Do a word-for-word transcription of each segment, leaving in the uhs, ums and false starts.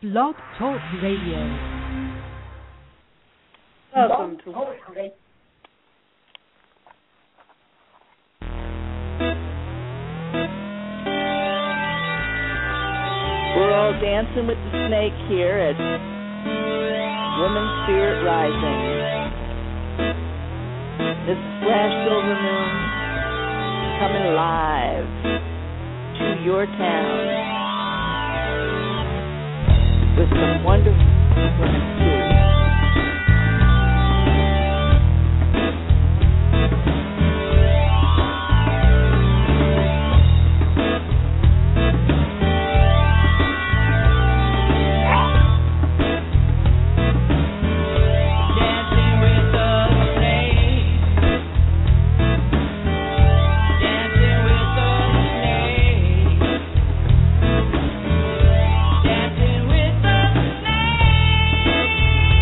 Blog Talk Radio. Welcome to We're all dancing with the snake here at Women's Spirit Rising. This is Flash Silver Moon coming live to your town with some wonderful women too. Dancing with the snake.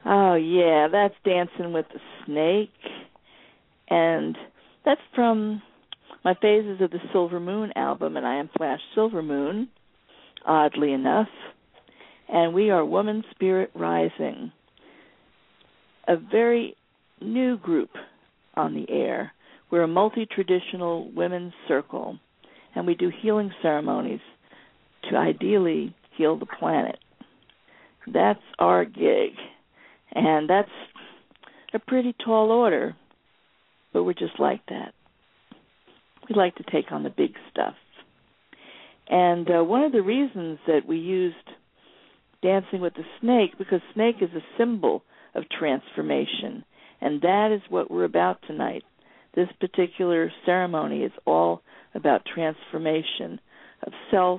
Oh, yeah, that's Dancing with the Snake. And that's from my Phases of the Silver Moon album, and I am Flash Silver Moon, oddly enough. And we are Woman Spirit Rising, a very new group on the air. We're a multi-traditional women's circle, and we do healing ceremonies to ideally heal the planet. That's our gig, and that's a pretty tall order, but we're just like that. We like to take on the big stuff. And uh, one of the reasons that we used Dancing with the Snake, because snake is a symbol of transformation, and that is what we're about tonight. This particular ceremony is all about transformation of self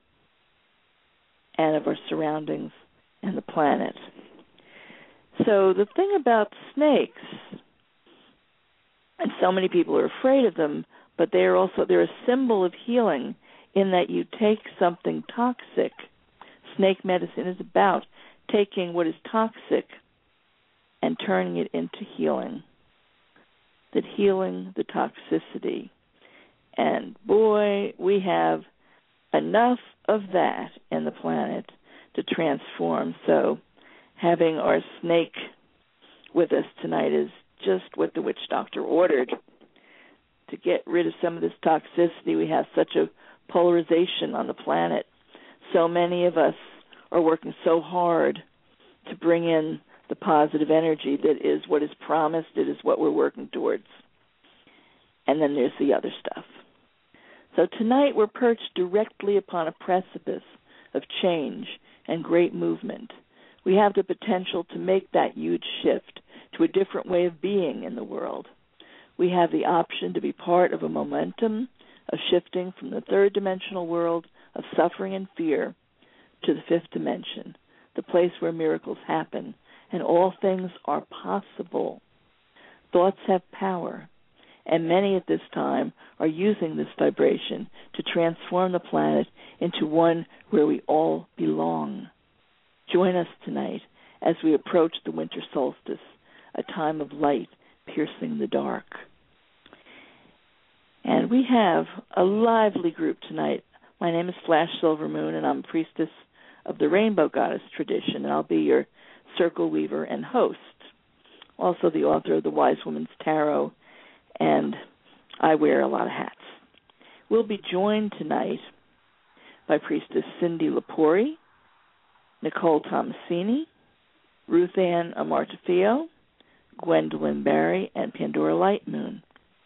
and of our surroundings and the planet. So the thing about snakes, and so many people are afraid of them, but they are also they're a symbol of healing in that you take something toxic. Snake medicine is about taking what is toxic and turning it into healing. That healing the toxicity. And boy, we have enough of that in the planet to transform. So having our snake with us tonight is just what the witch doctor ordered. To get rid of some of this toxicity, we have such a polarization on the planet. So many of us are working so hard to bring in the positive energy that is what is promised, it is what we're working towards. And then there's the other stuff. So tonight we're perched directly upon a precipice of change and great movement. We have the potential to make that huge shift to a different way of being in the world. We have the option to be part of a momentum of shifting from the third dimensional world of suffering and fear to the fifth dimension, the place where miracles happen and all things are possible. Thoughts have power, and many at this time are using this vibration to transform the planet into one where we all belong. Join us tonight as we approach the winter solstice, a time of light piercing the dark. And we have a lively group tonight. My name is Flash Silver Moon, and I'm a priestess of the Rainbow Goddess tradition, and I'll be your circle weaver and host. Also the author of the Wise Woman's Tarot, and I wear a lot of hats. We'll be joined tonight by Priestess Cindy Lepori, Nicole Tomasini, Ruth Ann Amartefio, Gwendolyn Barry, and Pandora Light Moon.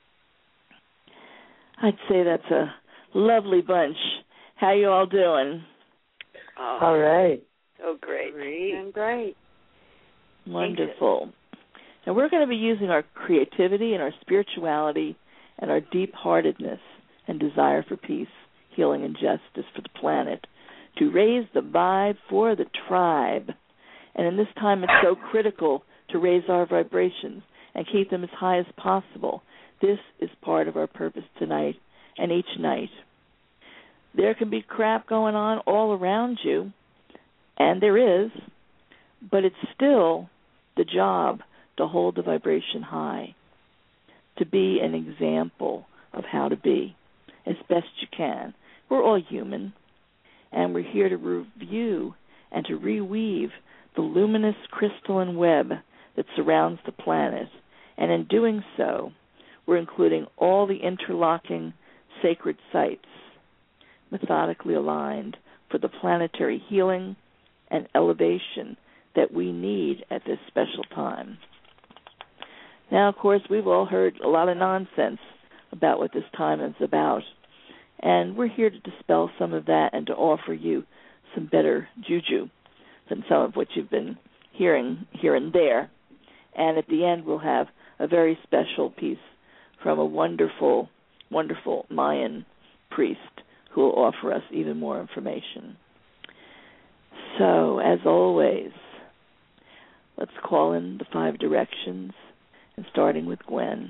I'd say that's a lovely bunch. How you all doing? Oh, all right. Oh, great. Great. Doing great. Wonderful. And we're going to be using our creativity and our spirituality and our deep-heartedness and desire for peace, healing, and justice for the planet to raise the vibe for the tribe. And in this time, it's so critical to raise our vibrations and keep them as high as possible. This is part of our purpose tonight and each night. There can be crap going on all around you, and there is, but it's still the job to hold the vibration high, to be an example of how to be as best you can. We're all human, and we're here to review and to reweave the luminous crystalline web that surrounds the planet, and in doing so, we're including all the interlocking sacred sites, methodically aligned for the planetary healing and elevation that we need at this special time. Now, of course, we've all heard a lot of nonsense about what this time is about, and we're here to dispel some of that and to offer you some better juju than some of what you've been hearing here and there. And at the end, we'll have a very special piece from a wonderful, wonderful Mayan priest who will offer us even more information. So, as always, let's call in the five directions, and starting with Gwen.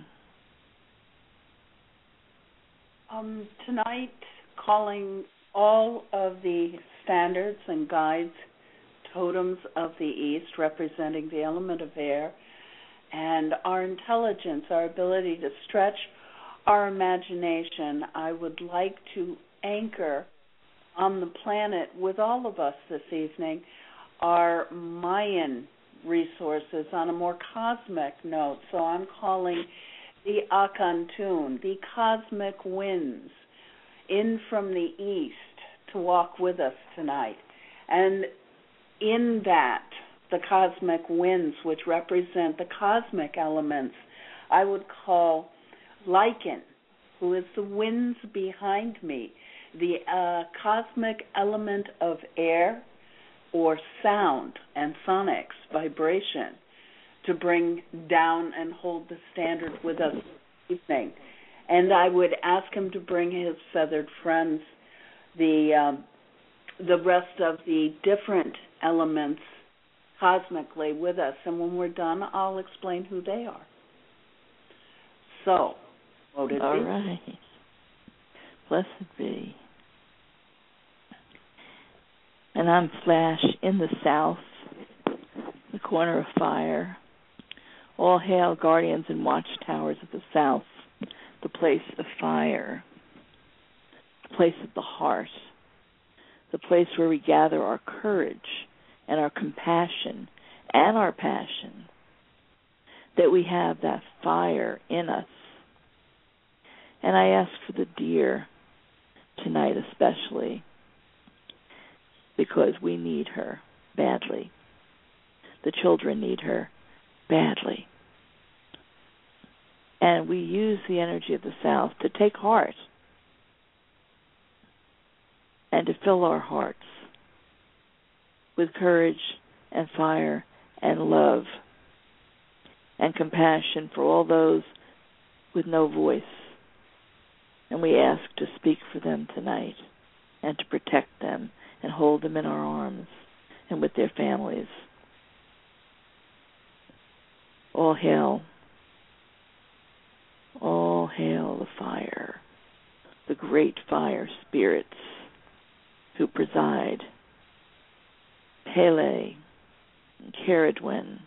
Um, tonight, calling all of the standards and guides totems of the East representing the element of air, and our intelligence, our ability to stretch our imagination. I would like to anchor on the planet with all of us this evening our Mayan resources on a more cosmic note. So I'm calling the Akantun, the cosmic winds, in from the east to walk with us tonight. And in that, the cosmic winds, which represent the cosmic elements, I would call Lycan, who is the winds behind me, the uh, cosmic element of air or sound and sonics, vibration, to bring down and hold the standard with us this evening. And I would ask him to bring his feathered friends, the um, the rest of the different elements cosmically with us. And when we're done, I'll explain who they are. So, what did All be? right. Blessed be. And I'm Flash in the south, the corner of fire. All hail, guardians and watchtowers of the south, the place of fire, the place of the heart, the place where we gather our courage and our compassion and our passion, that we have that fire in us. And I ask for the deer tonight especially, because we need her badly. The children need her badly. And we use the energy of the South to take heart and to fill our hearts with courage and fire and love and compassion for all those with no voice. And we ask to speak for them tonight and to protect them and hold them in our arms and with their families. All hail, all hail the fire, the great fire spirits who preside, Pele and Caradwen,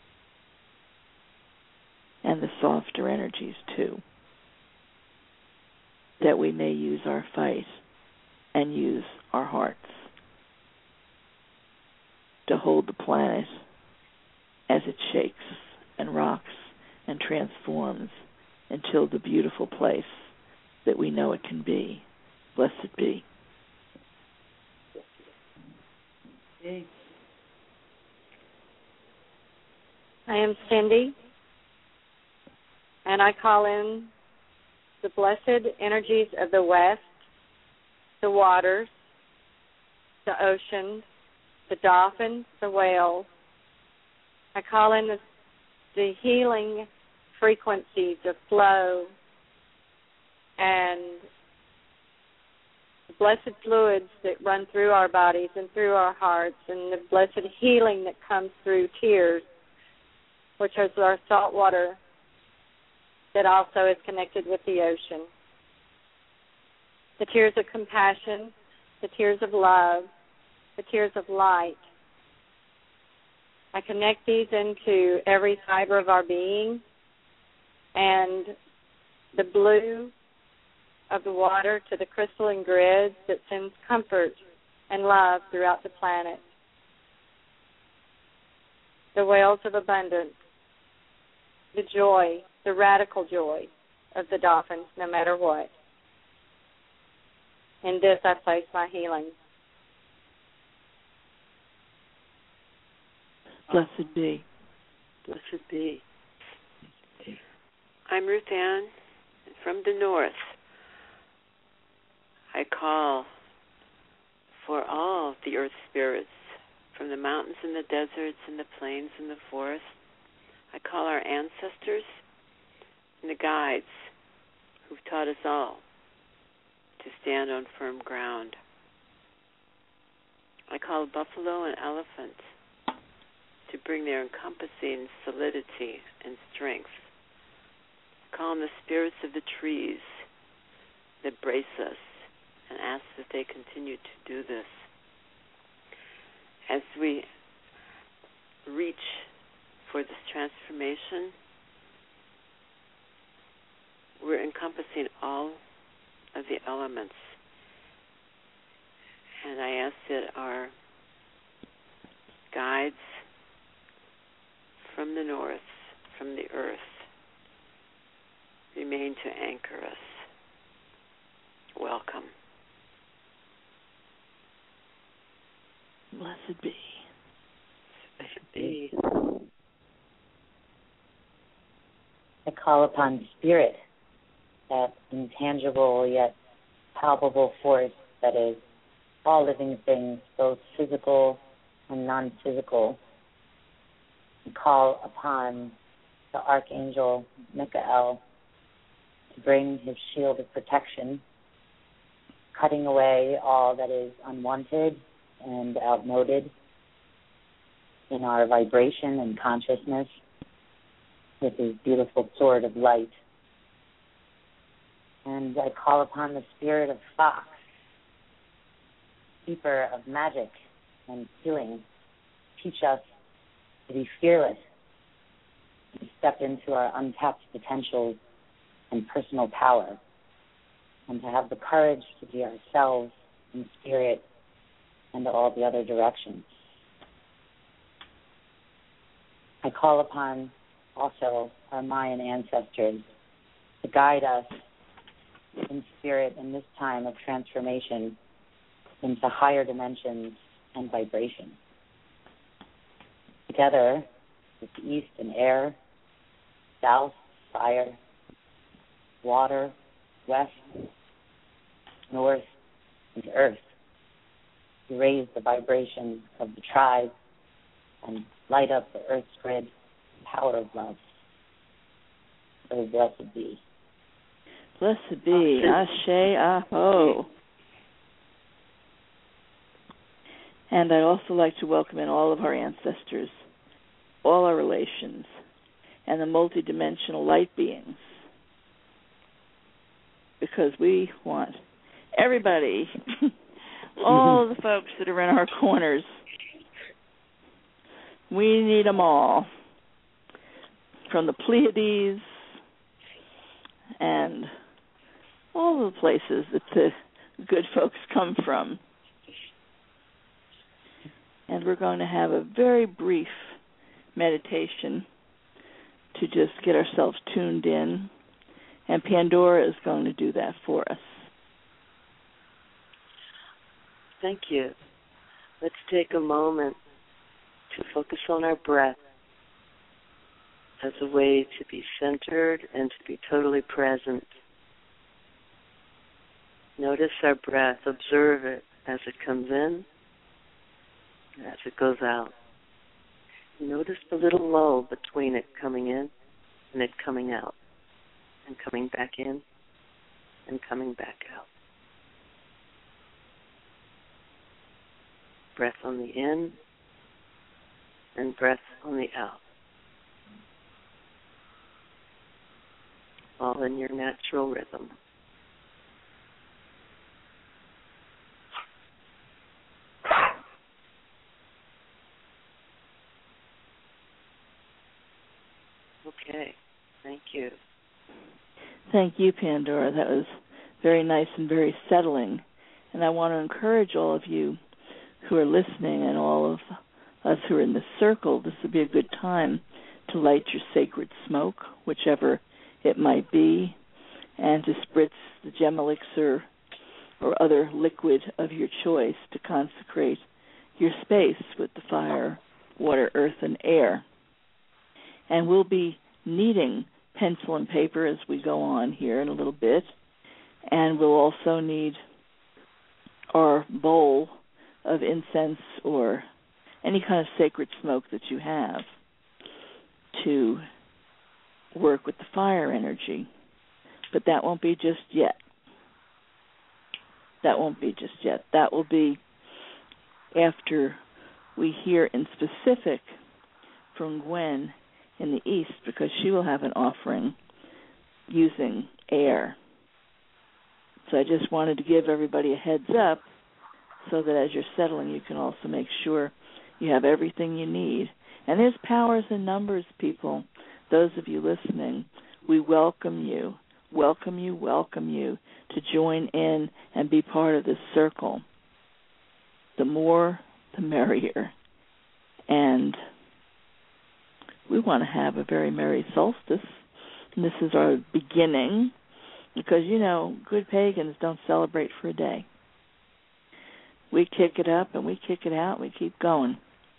and the softer energies too, that we may use our fight and use our hearts to hold the planet as it shakes and rocks and transforms until the beautiful place that we know it can be. Blessed be. Okay. I am Cindy, and I call in the blessed energies of the West, the waters, the oceans, the dolphins, the whales. I call in the, the healing frequencies of flow and the blessed fluids that run through our bodies and through our hearts, and the blessed healing that comes through tears, which is our salt water that also is connected with the ocean. The tears of compassion, the tears of love, the tears of light. I connect these into every fiber of our being, and the blue of the water to the crystalline grid that sends comfort and love throughout the planet. The whales of abundance, the joy, the radical joy of the dolphins, no matter what. In this I place my healing. Blessed be. Blessed be. I'm Ruth Ann from the north. I call for all the earth spirits from the mountains and the deserts and the plains and the forests. I call our ancestors and the guides who've taught us all to stand on firm ground. I call buffalo and elephant to bring their encompassing solidity and strength. I call on the spirits of the trees that brace us and ask that they continue to do this. As we reach for this transformation, we're encompassing all of the elements. And I ask that our guides from the north, from the earth, remain to anchor us. Welcome. Blessed be. Blessed be. I call upon spirit, that intangible yet palpable force that is all living things, both physical and non-physical. I call upon the Archangel Michael to bring his shield of protection, cutting away all that is unwanted and outmoded in our vibration and consciousness with his beautiful sword of light. And I call upon the spirit of Fox, keeper of magic and healing, teach us to be fearless, to step into our untapped potentials and personal power, and to have the courage to be ourselves in spirit and all the other directions. I call upon also our Mayan ancestors to guide us in spirit in this time of transformation into higher dimensions and vibration. Together with the east and air, south, fire, water, west, north, and earth, to raise the vibration of the tribe and light up the earth's grid, power of love. So blessed be. Blessed be. Ashe Aho. And I'd also like to welcome in all of our ancestors, all our relations, and the multidimensional light beings, because we want everybody, all the folks that are in our corners, we need them all, from the Pleiades and all the places that the good folks come from. And we're going to have a very brief meditation to just get ourselves tuned in. And Pandora is going to do that for us. Thank you. Let's take a moment to focus on our breath as a way to be centered and to be totally present. Notice our breath. Observe it as it comes in, as it goes out. Notice the little lull between it coming in and it coming out, and coming back in and coming back out. Breath on the in and breath on the out. All in your natural rhythm. Okay, thank you. Thank you, Pandora. That was very nice and very settling. And I want to encourage all of you who are listening and all of us who are in the circle, this would be a good time to light your sacred smoke, whichever it might be, and to spritz the gem elixir or other liquid of your choice to consecrate your space with the fire, water, earth, and air. And we'll be needing pencil and paper as we go on here in a little bit. And we'll also need our bowl of incense or any kind of sacred smoke that you have to work with the fire energy. But that won't be just yet. That won't be just yet. That will be after we hear in specific from Gwen in the east, because she will have an offering using air. So I just wanted to give everybody a heads up so that as you're settling, you can also make sure you have everything you need. And there's powers in numbers, people. Those of you listening, we welcome you, welcome you, welcome you to join in and be part of this circle. The more, the merrier. And we want to have a very merry solstice. And this is our beginning because, you know, good pagans don't celebrate for a day. We kick it up and we kick it out. We keep going.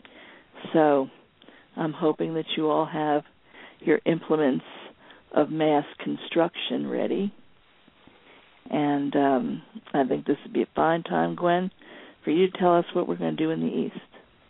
So I'm hoping that you all have your implements of mass construction ready. And um, I think this would be a fine time, Gwen, for you to tell us what we're going to do in the East.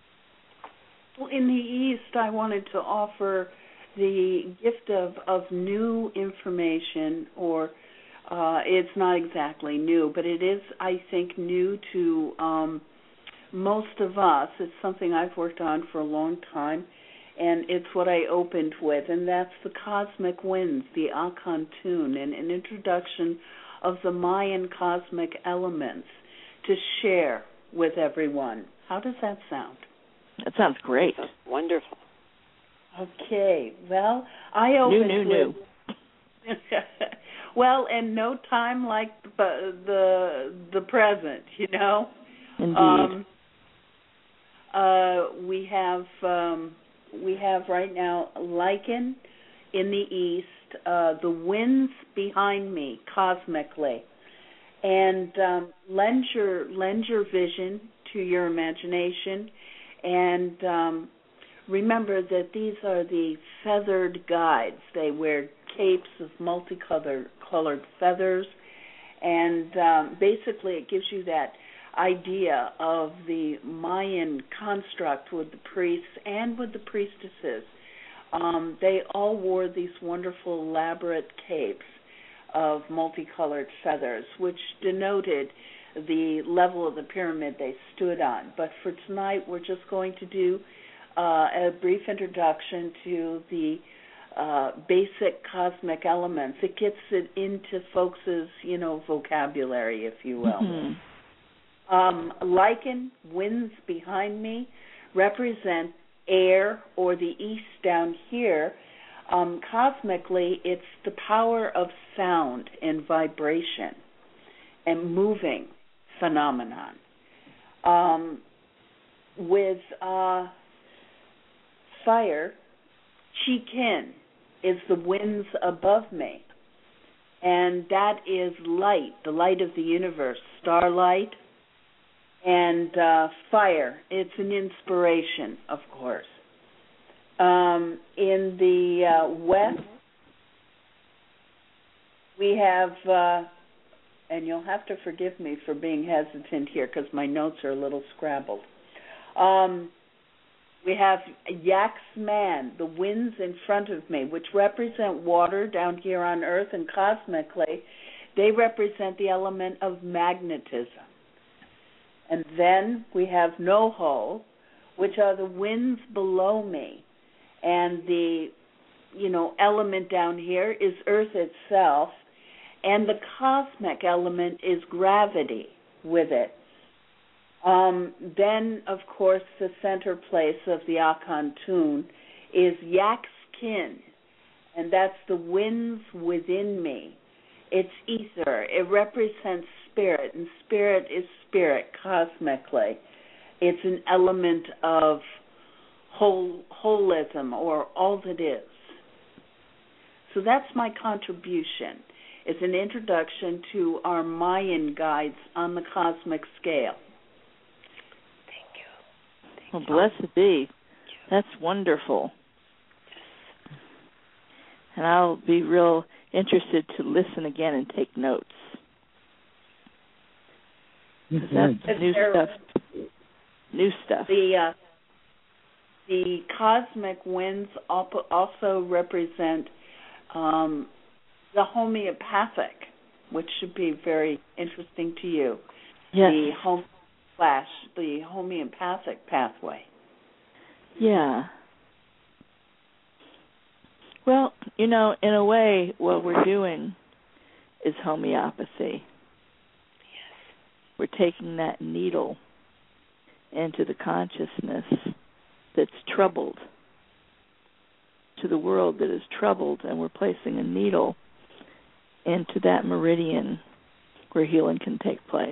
Well, in the East, I wanted to offer the gift of, of new information, or uh, it's not exactly new, but it is, I think, new to um, most of us. It's something I've worked on for a long time, and it's what I opened with, and that's the cosmic winds, the Akantun, and an introduction of the Mayan cosmic elements to share with everyone. How does that sound? That sounds great. That's wonderful. Okay. Well, I opened new, new, with... new. Well, and no time like the the, the present, you know? Indeed. Um, uh, we have um, we have right now lichen in the east, uh, the winds behind me cosmically, and um, lend your lend your vision to your imagination, and um, remember that these are the feathered guides. They wear capes of multicolored colored feathers, and um, basically it gives you that idea of the Mayan construct with the priests and with the priestesses. Um, they all wore these wonderful elaborate capes of multicolored feathers, which denoted the level of the pyramid they stood on. But for tonight, we're just going to do uh, a brief introduction to the uh, basic cosmic elements. It gets it into folks' you know, vocabulary, if you will. Mm-hmm. Um, lichen, winds behind me, represent air or the east down here. Um, cosmically, it's the power of sound and vibration and moving phenomenon. Um, with uh, fire, Chikin is the winds above me, and that is light, the light of the universe, starlight, and uh, fire. It's an inspiration, of course. Um, in the uh, west, we have, uh, and you'll have to forgive me for being hesitant here because my notes are a little scrabbled. Um, we have Yaxman, the winds in front of me, which represent water down here on Earth, and cosmically, they represent the element of magnetism. And then we have Noho, which are the winds below me. And the, you know, element down here is Earth itself. And the cosmic element is gravity with it. Um, then, of course, the center place of the Akantun is Yaxkin. And that's the winds within me. It's ether. It represents spirit, and spirit is spirit cosmically. It's an element of whole, holism, or all that is. So that's my contribution. It's an introduction to our Mayan guides on the cosmic scale. Thank you. Thank Well, you. blessed be. That's wonderful. And I'll be real interested to listen again and take notes. Because that's new stuff. New stuff. The uh, the cosmic winds also represent um, the homeopathic, which should be very interesting to you. Yes. The home slash the homeopathic pathway. Yeah. Well, you know, in a way, what we're doing is homeopathy. We're taking that needle into the consciousness that's troubled to the world that is troubled, and we're placing a needle into that meridian where healing can take place.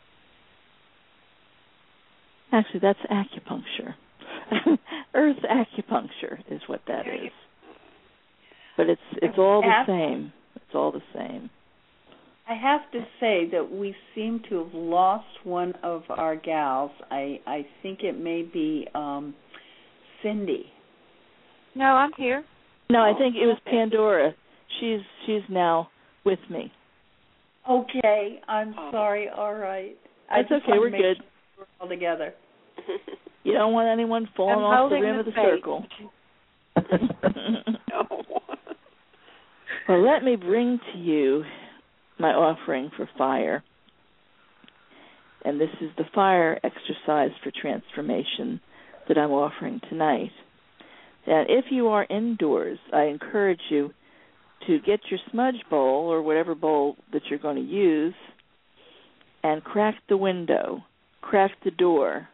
Actually, that's acupuncture. Earth acupuncture is what that is. But it's it's all the same. It's all the same. I have to say that we seem to have lost one of our gals. I, I think it may be um, Cindy. No, I'm here. No, I think it was Pandora. She's she's now with me. Okay, I'm sorry. All right. That's okay. We're good. We're all together. You don't want anyone falling I'm off the rim the of the space. circle. No. Well, let me bring to you my offering for fire. And this is the fire exercise for transformation that I'm offering tonight. And if you are indoors, I encourage you to get your smudge bowl or whatever bowl that you're going to use and crack the window, crack the door.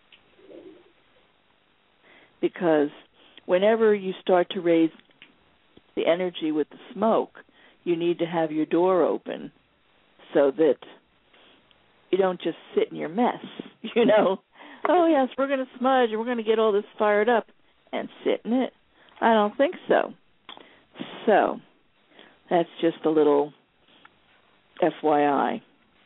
Because whenever you start to raise the energy with the smoke, you need to have your door open so that you don't just sit in your mess, you know. Oh, yes, we're going to smudge and we're going to get all this fired up and sit in it. I don't think so. So that's just a little F Y I.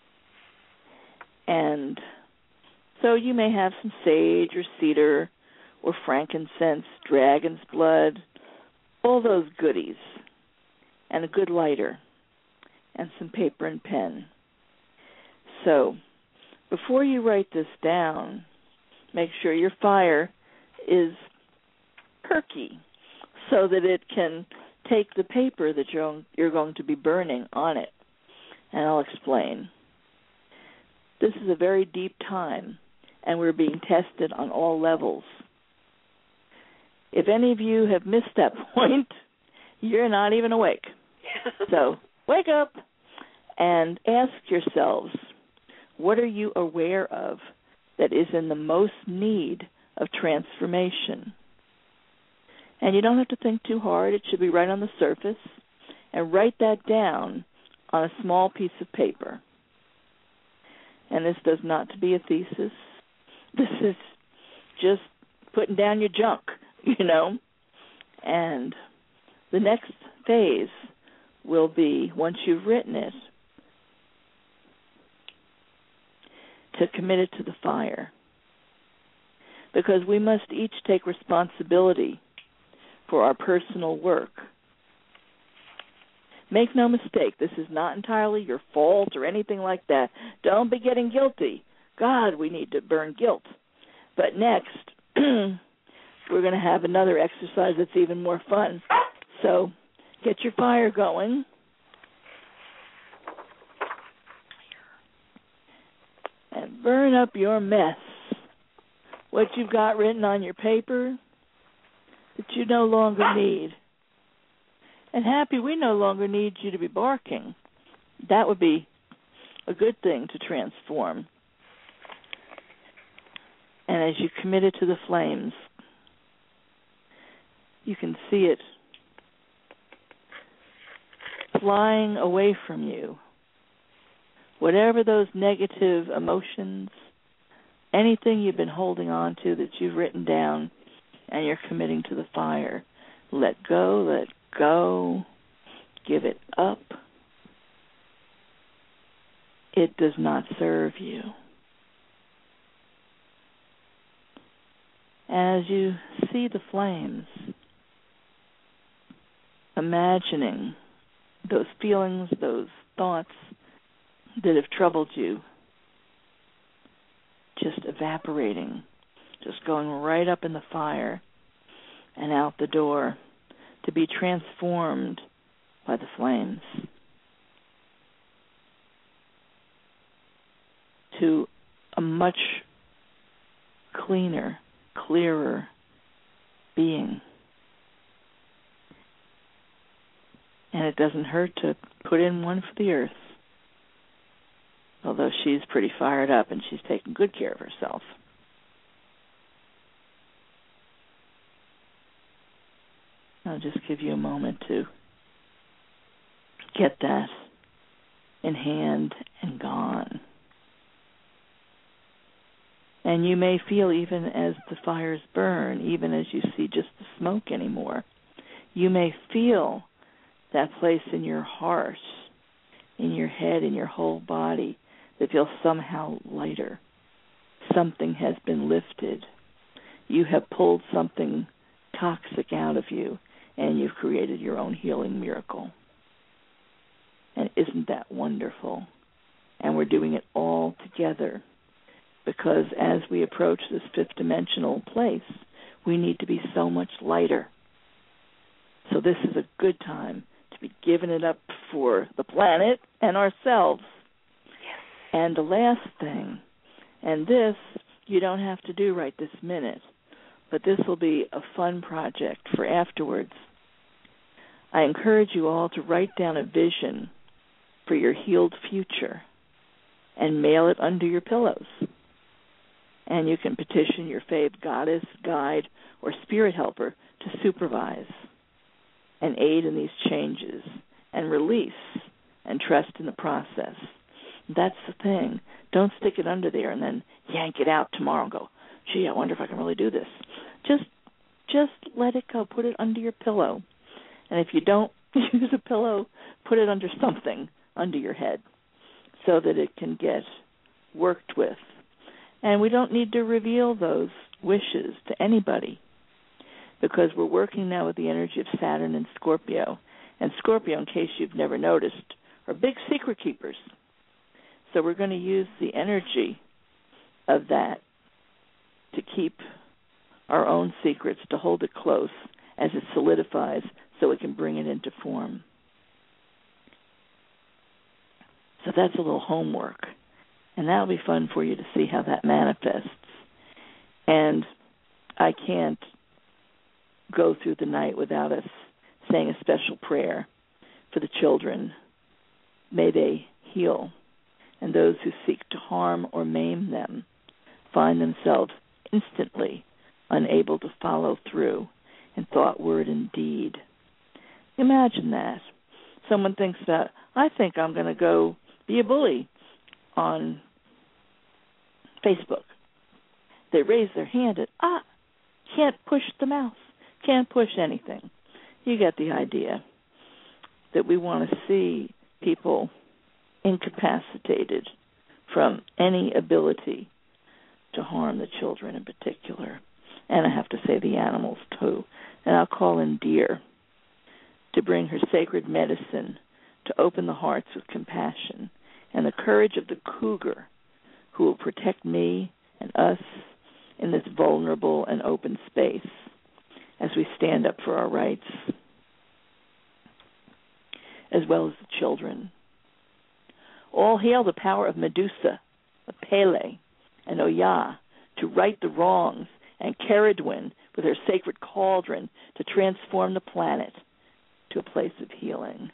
And so you may have some sage or cedar or frankincense, dragon's blood, all those goodies, and a good lighter, and some paper and pen. So before you write this down, make sure your fire is perky so that it can take the paper that you're, you're going to be burning on it. And I'll explain. This is a very deep time, and we're being tested on all levels. If any of you have missed that point, you're not even awake. So wake up and ask yourselves, what are you aware of that is in the most need of transformation? And you don't have to think too hard. It should be right on the surface. And write that down on a small piece of paper. And this does not to be a thesis. This is just putting down your junk, you know. And the next phase will be, once you've written it, to commit it to the fire. Because we must each take responsibility for our personal work. Make no mistake, this is not entirely your fault or anything like that. Don't be getting guilty. God, we need to burn guilt. But next, we're going to have another exercise that's even more fun. So get your fire going. And burn up your mess. What you've got written on your paper that you no longer need. And happy, we no longer need you to be barking. That would be a good thing to transform. And as you commit it to the flames, you can see it flying away from you. Whatever those negative emotions, anything you've been holding on to that you've written down and you're committing to the fire, let go, let go, give it up. It does not serve you. As you see the flames, imagining those feelings, those thoughts that have troubled you, just evaporating, just going right up in the fire and out the door to be transformed by the flames to a much cleaner, clearer being. And it doesn't hurt to put in one for the earth, although she's pretty fired up and she's taking good care of herself. I'll just give you a moment to get that in hand and gone. And you may feel, even as the fires burn, even as you see just the smoke anymore, you may feel that place in your heart, in your head, in your whole body that feels somehow lighter. Something has been lifted. You have pulled something toxic out of you, and you've created your own healing miracle. And isn't that wonderful? And we're doing it all together, because as we approach this fifth dimensional place, we need to be so much lighter. So this is a good time to be giving it up for the planet and ourselves. Yes. And the last thing, and this you don't have to do right this minute, but this will be a fun project for afterwards. I encourage you all to write down a vision for your healed future and mail it under your pillows. And you can petition your faith goddess, guide, or spirit helper to supervise and aid in these changes and release and trust in the process. That's the thing. Don't stick it under there and then yank it out tomorrow and go, gee, I wonder if I can really do this. Just just let it go. Put it under your pillow. And if you don't use a pillow, put it under something under your head so that it can get worked with. And we don't need to reveal those wishes to anybody, because we're working now with the energy of Saturn and Scorpio. And Scorpio, in case you've never noticed, are big secret keepers. So we're going to use the energy of that to keep our own secrets, to hold it close as it solidifies so we can bring it into form. So that's a little homework. And that'll be fun for you to see how that manifests. And I can't go through the night without us saying a special prayer for the children. May they heal, and those who seek to harm or maim them find themselves instantly unable to follow through in thought, word, and deed. Imagine that. Someone thinks that, I think I'm going to go be a bully on Facebook. They raise their hand and, ah, can't push the mouse, can't push anything. You get the idea that we want to see people incapacitated from any ability to harm the children in particular. And I have to say the animals too. And I'll call in Deer to bring her sacred medicine to open the hearts with compassion and the courage of the cougar who will protect me and us in this vulnerable and open space as we stand up for our rights, as well as the children. All hail the power of Medusa, of Pele, and Oya to right the wrongs, and Caradwin with her sacred cauldron to transform the planet to a place of healing.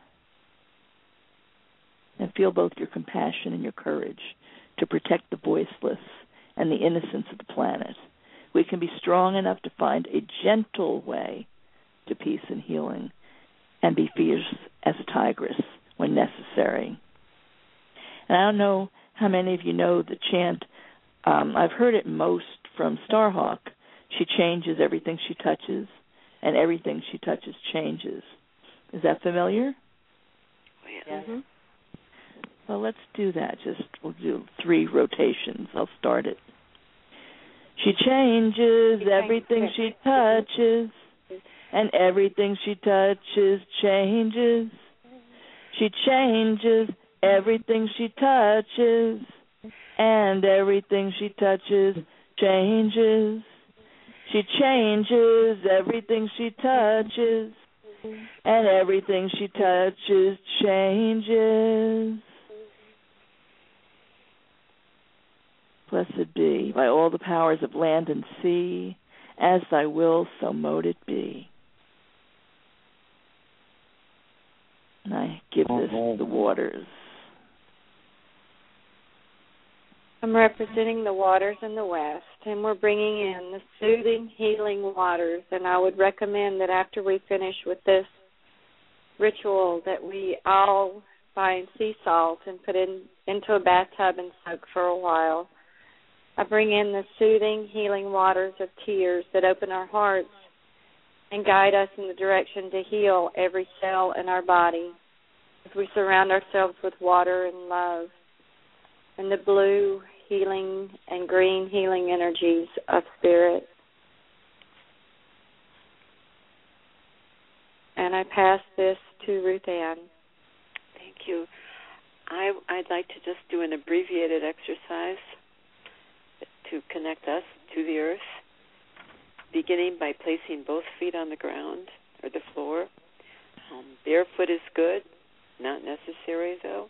And feel both your compassion and your courage to protect the voiceless and the innocence of the planet. We can be strong enough to find a gentle way to peace and healing and be fierce as a tigress when necessary. And I don't know how many of you know the chant. Um, I've heard it most from Starhawk. She changes everything she touches, and everything she touches changes. Is that familiar? Yes. Mm-hmm. Well, let's do that. Just we'll do three rotations. I'll start it. She changes everything she touches, and everything she touches changes. She changes everything she touches, and everything she touches changes. She changes everything she touches, and everything she touches changes. Blessed be, by all the powers of land and sea, as thy will, so mote it be. And I give this to the waters. I'm representing the waters in the west, and we're bringing in the soothing, healing waters. And I would recommend that after we finish with this ritual that we all find sea salt and put it in, into a bathtub and soak for a while. I bring in the soothing, healing waters of tears that open our hearts and guide us in the direction to heal every cell in our body as we surround ourselves with water and love and the blue healing and green healing energies of spirit. And I pass this to Ruth Ann. Thank you. I, I'd like to just do an abbreviated exercise to connect us to the earth, beginning by placing both feet on the ground or the floor. Um, barefoot is good, not necessary though.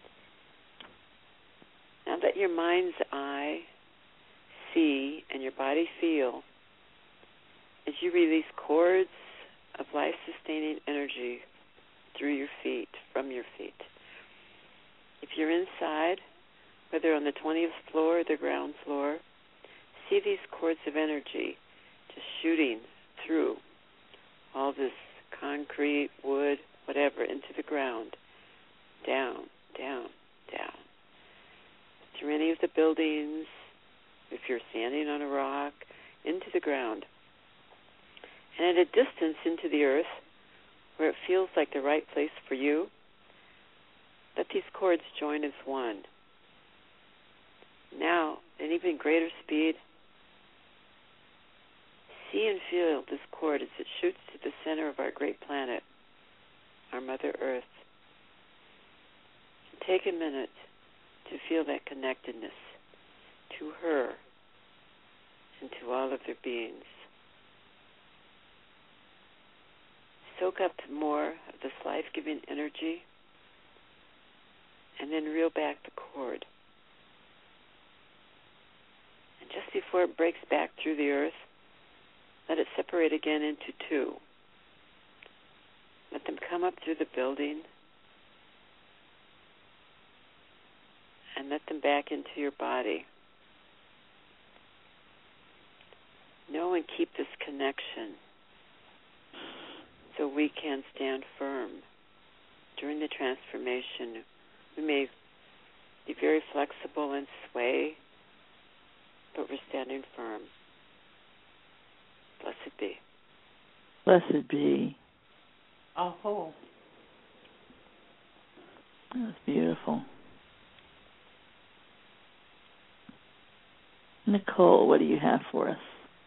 Now let your mind's eye see and your body feel as you release cords of life-sustaining energy through your feet, from your feet. If you're inside, whether on the twentieth floor or the ground floor, see these cords of energy just shooting through all this concrete, wood, whatever, into the ground, down, down, down. Through any of the buildings, if you're standing on a rock, into the ground. And at a distance into the earth, where it feels like the right place for you, let these cords join as one. Now, at an even greater speed, see and feel this cord as it shoots to the center of our great planet, our Mother Earth. And take a minute to feel that connectedness to her and to all of their beings. Soak up more of this life-giving energy and then reel back the cord. And just before it breaks back through the earth, let it separate again into two. Let them come up through the building and let them back into your body. Know and keep this connection so we can stand firm. During the transformation, we may be very flexible and sway, but we're standing firm. Blessed be. Blessed be. Oh. That's beautiful. Nicole, what do you have for us?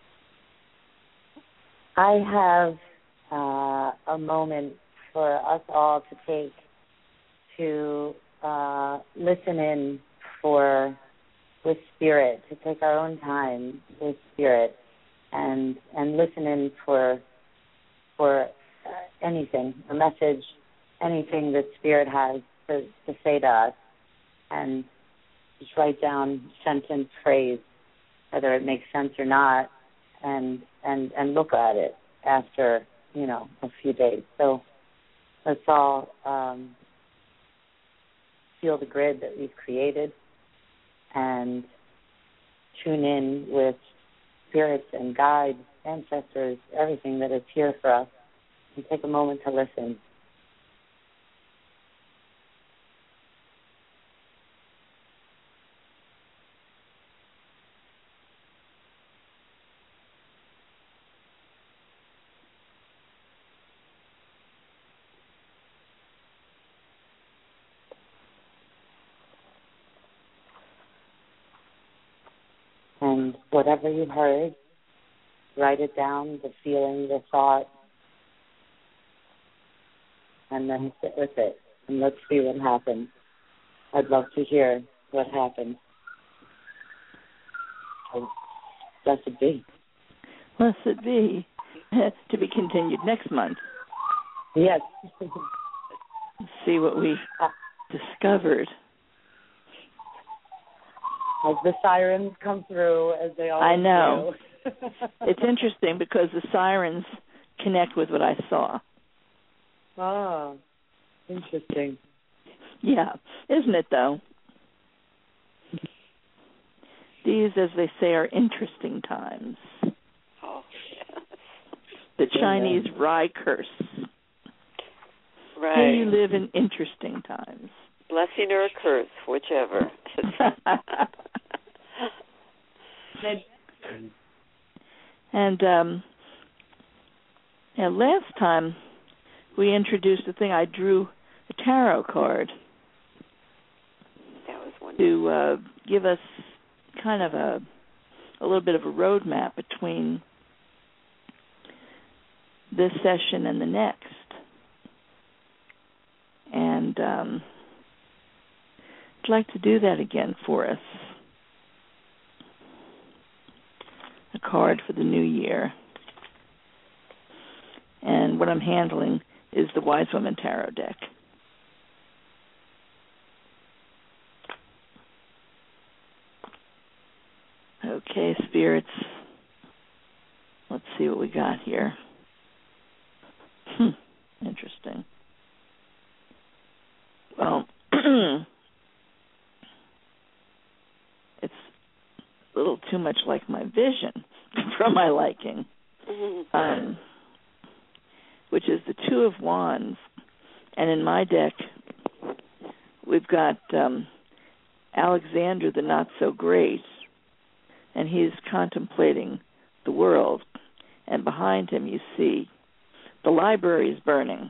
I have uh, a moment for us all to take to uh, listen in for with spirit, to take our own time with spirit, and and listen in for for uh, anything, a message, anything that spirit has to, to say to us, and just write down sentence, phrase, whether it makes sense or not, and and and look at it after, you know, a few days. So let's all um, feel the grid that we've created and tune in with spirits and guides, ancestors, everything that is here for us, and take a moment to listen. And whatever you heard, write it down, the feeling, the thought, and then sit with it. And let's see what happens. I'd love to hear what happened. So, blessed be. Blessed be. To be continued next month. Yes. See what we discovered. As the sirens come through, as they always I know. do. It's interesting because the sirens connect with what I saw. Oh, interesting. Yeah, isn't it, though? these, as they say, are interesting times. Oh, yes. The Chinese Rai curse. Right. May you live in interesting times. Blessing or a curse, whichever. And um, yeah, last time we introduced a thing. I drew a tarot card. That was wonderful. To uh, give us kind of a a little bit of a roadmap between this session and the next. And um, I'd like to do that again for us. A card for the new year. And what I'm handling is the Wise Woman Tarot deck. Okay, spirits. Let's see what we got here. Hmm, interesting. Well, it's a little too much like my vision for my liking, um, which is the Two of Wands. And in my deck, we've got um, Alexander the Not-So-Great, and he's contemplating the world. And behind him, you see the library is burning.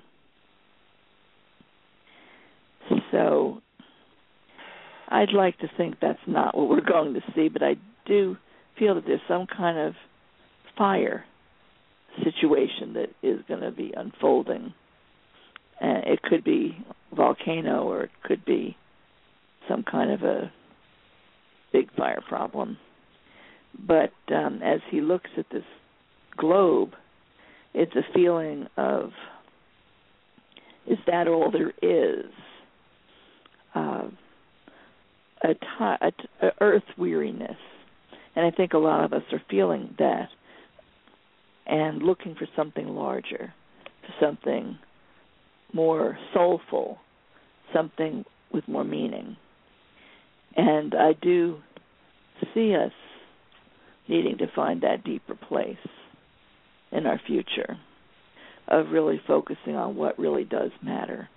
So I'd like to think that's not what we're going to see, but I do feel that there's some kind of fire situation that is going to be unfolding. Uh, it could be a volcano, or it could be some kind of a big fire problem. But um, as he looks at this globe, it's a feeling of, is that all there is? Uh, a, t- a, t- a earth weariness. And I think a lot of us are feeling that and looking for something larger, for something more soulful, something with more meaning. And I do see us needing to find that deeper place in our future of really focusing on what really does matter.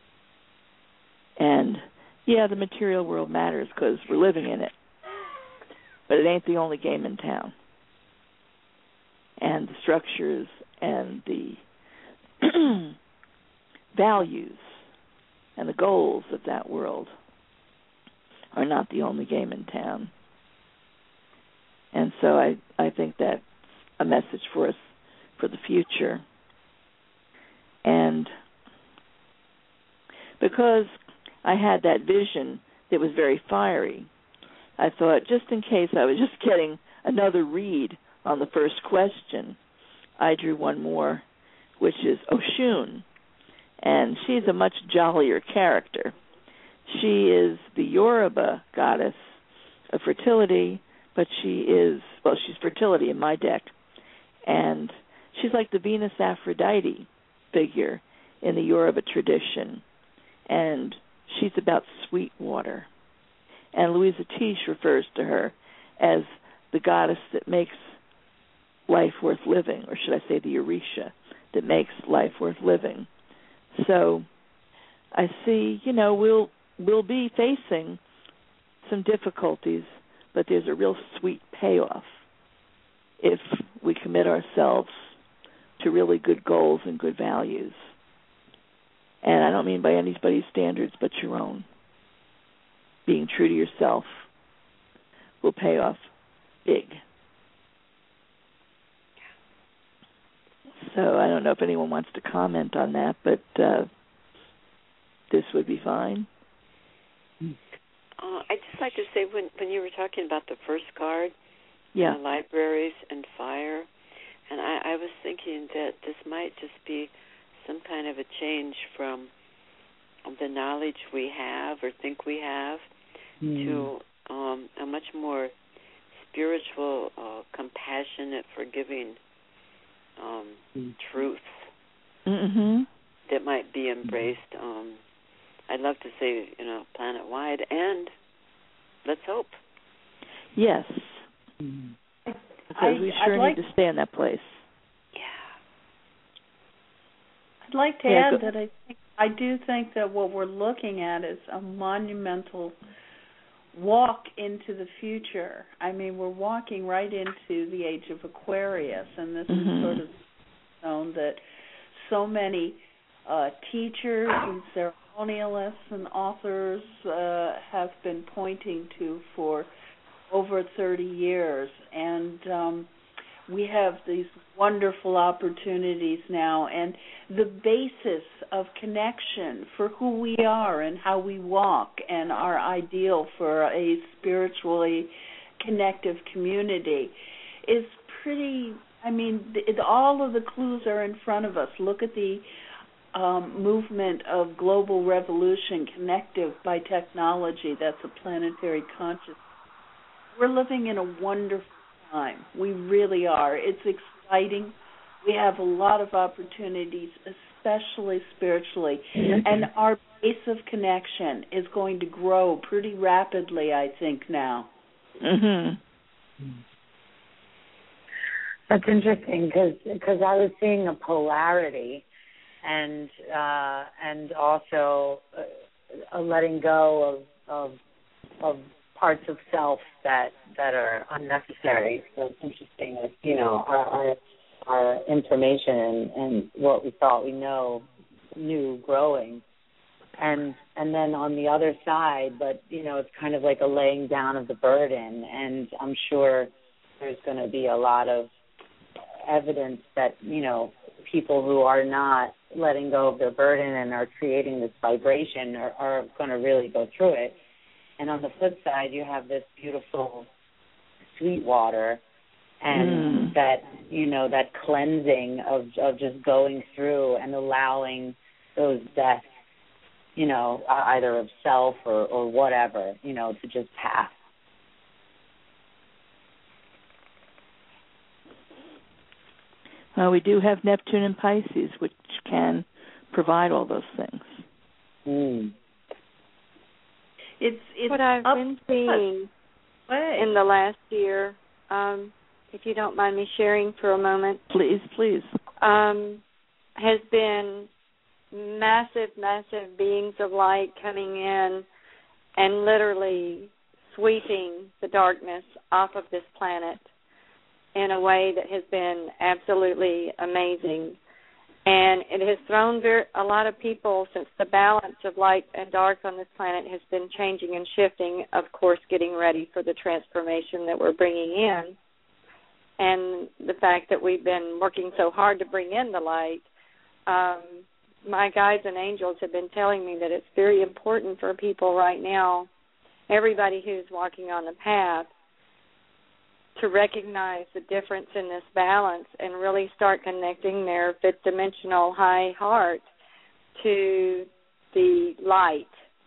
And, yeah, the material world matters because we're living in it, but it ain't the only game in town. And the structures and the values and the goals of that world are not the only game in town. And so I, I think that's a message for us for the future. And because I had that vision that was very fiery, I thought, just in case I was just getting another read on the first question, I drew one more, which is Oshun. And she's a much jollier character. She is the Yoruba goddess of fertility, but she is, well, she's fertility in my deck. And she's like the Venus Aphrodite figure in the Yoruba tradition. And she's about sweet water. And Louisa Tish refers to her as the goddess that makes life worth living, or should I say the Orisha that makes life worth living. So I see, you know, we'll we'll be facing some difficulties, but there's a real sweet payoff if we commit ourselves to really good goals and good values. And I don't mean by anybody's standards but your own. Being true to yourself will pay off big. So I don't know if anyone wants to comment on that, but uh, this would be fine. Uh, I'd just like to say, when, when you were talking about the first card, yeah, uh, libraries and fire, and I, I was thinking that this might just be some kind of a change from the knowledge we have or think we have mm. to um, a much more spiritual, uh, compassionate, forgiving um, mm. truth mm-hmm. that might be embraced. Um, I'd love to say, you know, planet-wide, and let's hope. Yes. Mm-hmm. Because I, we sure like, need to stay in that place. Yeah. I'd like to yeah, add go. that I think I do think that what we're looking at is a monumental walk into the future. I mean, we're walking right into the age of Aquarius, and this mm-hmm. is sort of known that so many uh, teachers and ceremonialists and authors uh, have been pointing to for over thirty years. And um, we have these wonderful opportunities now, and the basis of connection for who we are and how we walk and our ideal for a spiritually connective community is pretty, I mean, it, all of the clues are in front of us. Look at the um, movement of global revolution, connective by technology. That's a planetary consciousness. We're living in a wonderful time. We really are. It's exciting. We have a lot of opportunities, especially spiritually. Mm-hmm. And our base of connection is going to grow pretty rapidly, I think, now. Mm-hmm. That's interesting because because I was seeing a polarity and uh, and also a, a letting go of of of parts of self that that are unnecessary. So it's interesting that, you know, our our, our information and, and what we thought we know knew growing. And and then on the other side, but, you know, it's kind of like a laying down of the burden. And I'm sure there's going to be a lot of evidence that, you know, people who are not letting go of their burden and are creating this vibration are, are going to really go through it. And on the flip side, you have this beautiful sweet water and mm. that, you know, that cleansing of, of just going through and allowing those deaths, you know, either of self or, or whatever, you know, to just pass. Well, we do have Neptune and Pisces, which can provide all those things. Mm. It's, it's what I've been seeing way. in the last year, um, if you don't mind me sharing for a moment. Please, please. Um, has been massive, massive beings of light coming in and literally sweeping the darkness off of this planet in a way that has been absolutely amazing. And it has thrown very, a lot of people, since the balance of light and dark on this planet has been changing and shifting, of course, getting ready for the transformation that we're bringing in. And the fact that we've been working so hard to bring in the light, um, my guides and angels have been telling me that it's very important for people right now, everybody who's walking on the path, to recognize the difference in this balance and really start connecting their fifth dimensional high heart to the light,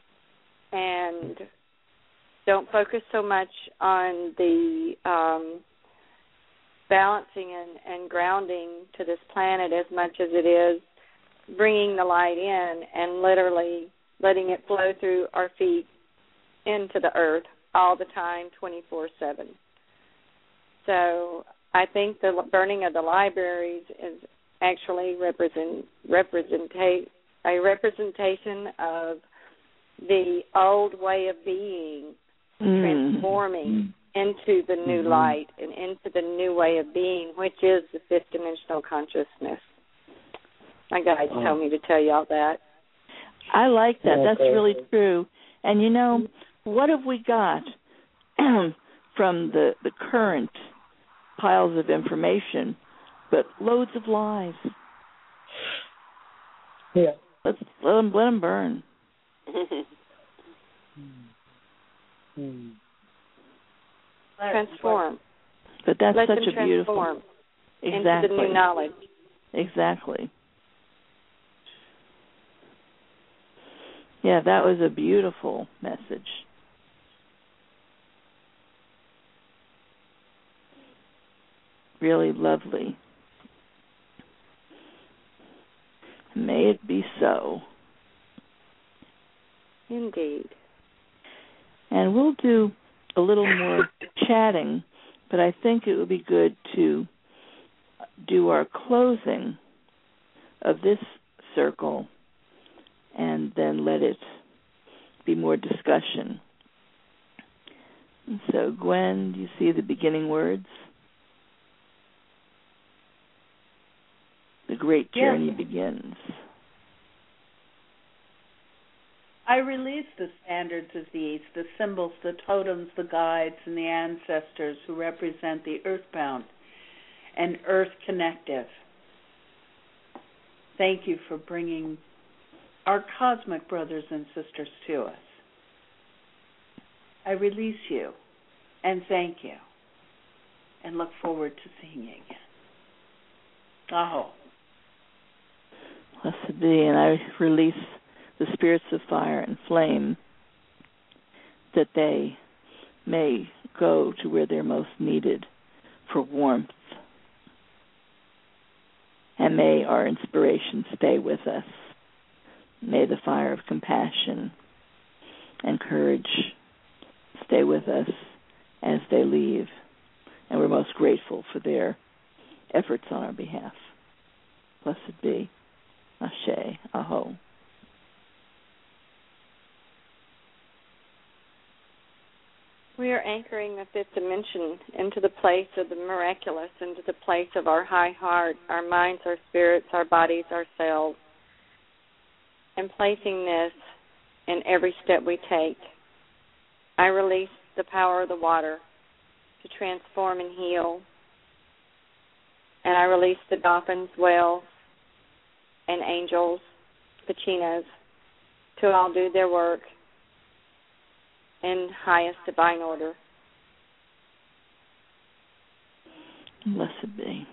and don't focus so much on the um, balancing and, and grounding to this planet as much as it is bringing the light in and literally letting it flow through our feet into the earth all the time, twenty-four seven. So I think the burning of the libraries is actually represent, represent, a representation of the old way of being mm. transforming into the new mm-hmm. light and into the new way of being, which is the fifth dimensional consciousness. My guides oh. tell me to tell you all that. I like that. That's really true. And, you know, what have we got from the, the current piles of information, but loads of lies? Yeah. Let's let them, let them burn. mm. Transform. But that's let such them a beautiful. Transform exactly. into the new knowledge. Exactly. Yeah, that was a beautiful message. Really lovely. May it be so. Indeed. And we'll do a little more chatting, but I think it would be good to do our closing of this circle and then let it be more discussion. And so, Gwen, do you see the beginning words? The great journey yes. begins. I release the standards of the East, the symbols, the totems, the guides, and the ancestors who represent the earthbound and earth connective. Thank you for bringing our cosmic brothers and sisters to us. I release you and thank you and look forward to seeing you again. Aho. Blessed be, and I release the spirits of fire and flame that they may go to where they're most needed for warmth. And may our inspiration stay with us. May the fire of compassion and courage stay with us as they leave. And we're most grateful for their efforts on our behalf. Blessed be. Ashe. Aho. We are anchoring the fifth dimension into the place of the miraculous, into the place of our high heart, our minds, our spirits, our bodies, ourselves, and placing this in every step we take. I release the power of the water to transform and heal, and I release the dolphins, whales, and angels, pachinas, to all do their work in highest divine order. Blessed be.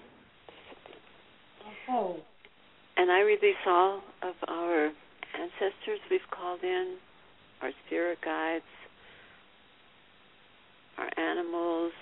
Oh. And I release all of our ancestors we've called in, our spirit guides, our animals,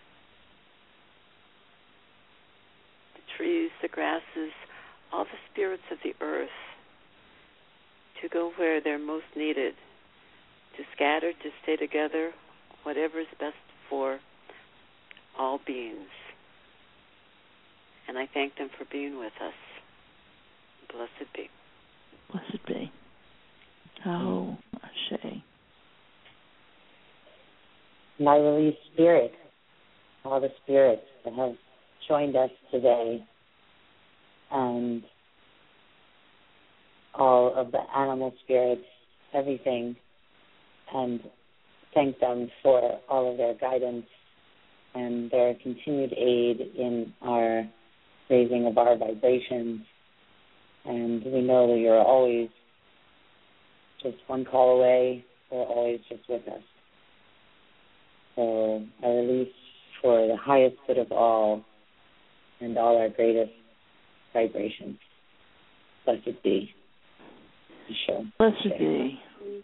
the trees, the grasses, all the spirits of the earth, to go where they're most needed, to scatter, to stay together, whatever is best for all beings. And I thank them for being with us. Blessed be. Blessed be. Oh, Ashe. And I release spirit, all the spirits that have joined us today, and all of the animal spirits, everything, and thank them for all of their guidance and their continued aid in our raising of our vibrations. And we know that you're always just one call away, or always just with us. So I release for the highest good of all and all our greatest vibrations. Blessed be. Sure. Blessed sure. be.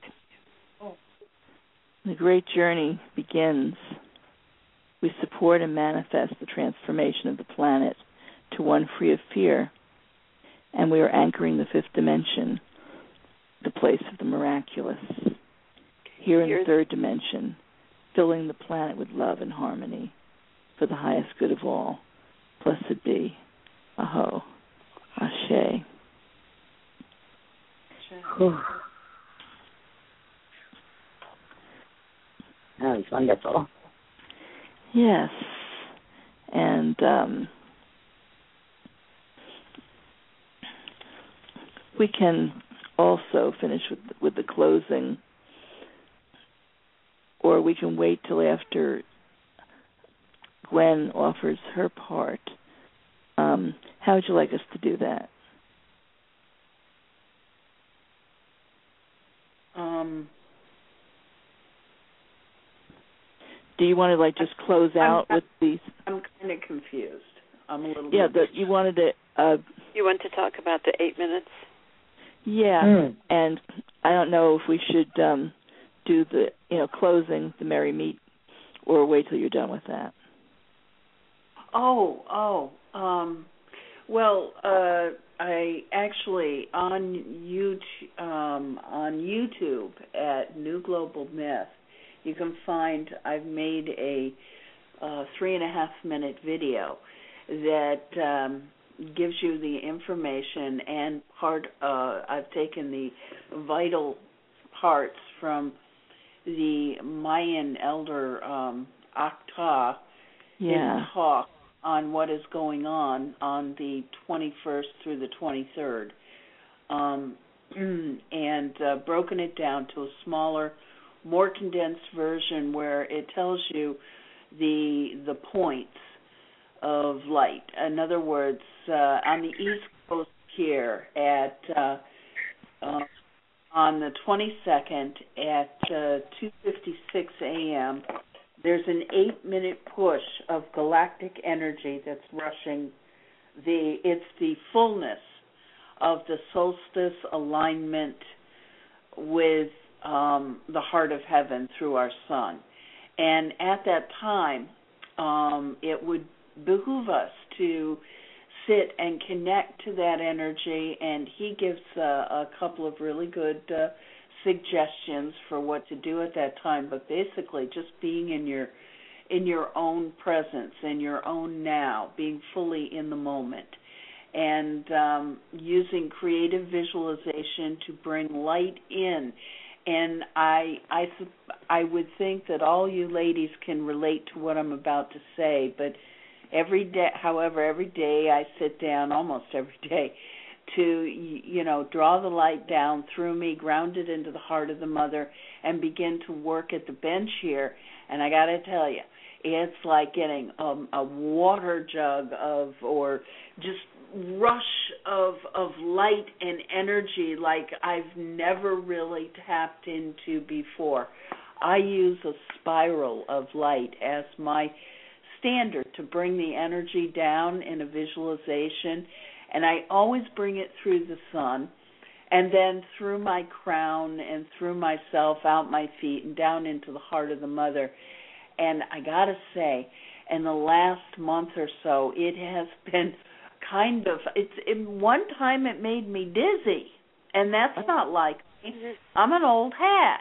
The great journey begins. We support and manifest the transformation of the planet to one free of fear, and we are anchoring the fifth dimension, the place of the miraculous. Here in the third dimension, filling the planet with love and harmony for the highest good of all. Blessed be. Aho. Ashe. Whew. That was wonderful. Yes. And um, we can also finish with with the closing, or we can wait till after Gwen offers her part. Um, how would you like us to do that? Um, do you want to like just close I'm, out I'm, with these? I'm kind of confused. I'm a little. Yeah, bit that you wanted to. Uh, you want to talk about the eight minutes? Yeah, mm. and I don't know if we should um, do the you know closing the merry meet, or wait till you're done with that. Oh, oh. Um, well, uh, I actually on YouTube, um, on YouTube at New Global Myth, you can find, I've made a uh, three and a half minute video that um, gives you the information and part, uh, I've taken the vital parts from the Mayan elder um, Acta, yeah. his talk on what is going on on the twenty-first through the twenty-third, um, and uh, broken it down to a smaller, more condensed version where it tells you the the points of light. In other words, uh, on the East Coast here at uh, uh, on the twenty-second at uh, two fifty-six a.m., there's an eight-minute push of galactic energy that's rushing the, it's the fullness of the solstice alignment with um, the heart of heaven through our sun. And at that time, um, it would behoove us to sit and connect to that energy, and he gives uh, a couple of really good uh, suggestions for what to do at that time. But basically, just being in your in your own presence, in your own now, being fully in the moment, and um, using creative visualization to bring light in. And I, I, I would think that all you ladies can relate to what I'm about to say, but every day, however, every day I sit down, almost every day, to, you know, draw the light down through me, ground it into the heart of the mother, and begin to work at the bench here. And I got to tell you, it's like getting um, a water jug of, or just rush of of light and energy like I've never really tapped into before. I use a spiral of light as my standard to bring the energy down in a visualization, and I always bring it through the sun, and then through my crown and through myself, out my feet, and down into the heart of the mother. And I gotta say, in the last month or so, it has been kind of, it's it, one time it made me dizzy, and that's not like me. I'm an old hat.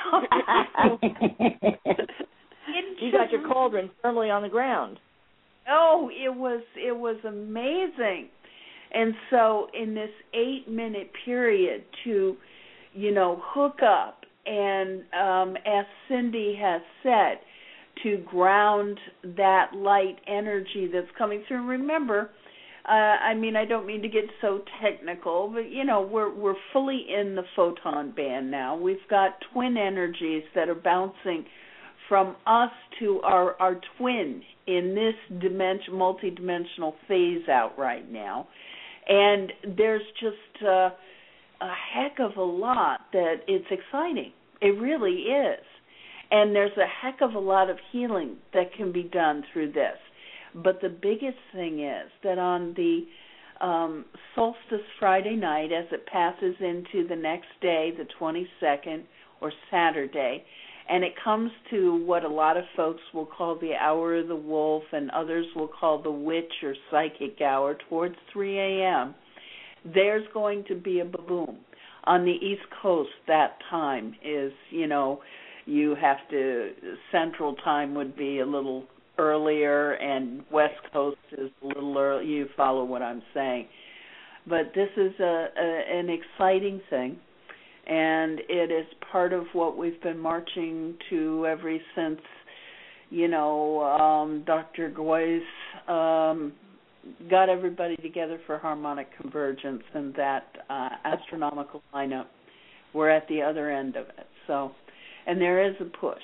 You got your cauldron firmly on the ground. Oh, it was it was amazing. And so in this eight minute period to, you know, hook up and um, as Cindy has said, to ground that light energy that's coming through. Remember, uh, I mean, I don't mean to get so technical, but, you know, we're we're fully in the photon band now. We've got twin energies that are bouncing from us to our, our twin in this dimension, multidimensional phase out right now. And there's just uh, a heck of a lot that it's exciting. It really is. And there's a heck of a lot of healing that can be done through this. But the biggest thing is that on the um, solstice Friday night, as it passes into the next day, the twenty-second, or Saturday, and it comes to what a lot of folks will call the hour of the wolf and others will call the witch or psychic hour, towards three a.m., there's going to be a baboom. On the East Coast, that time is, you know, you have to, Central Time would be a little earlier, and West Coast is a little early. You follow what I'm saying. But this is a, a an exciting thing, and it is part of what we've been marching to ever since, you know, um, Doctor Goy's um, got everybody together for harmonic convergence and that uh, astronomical lineup. We're at the other end of it. So, and there is a push.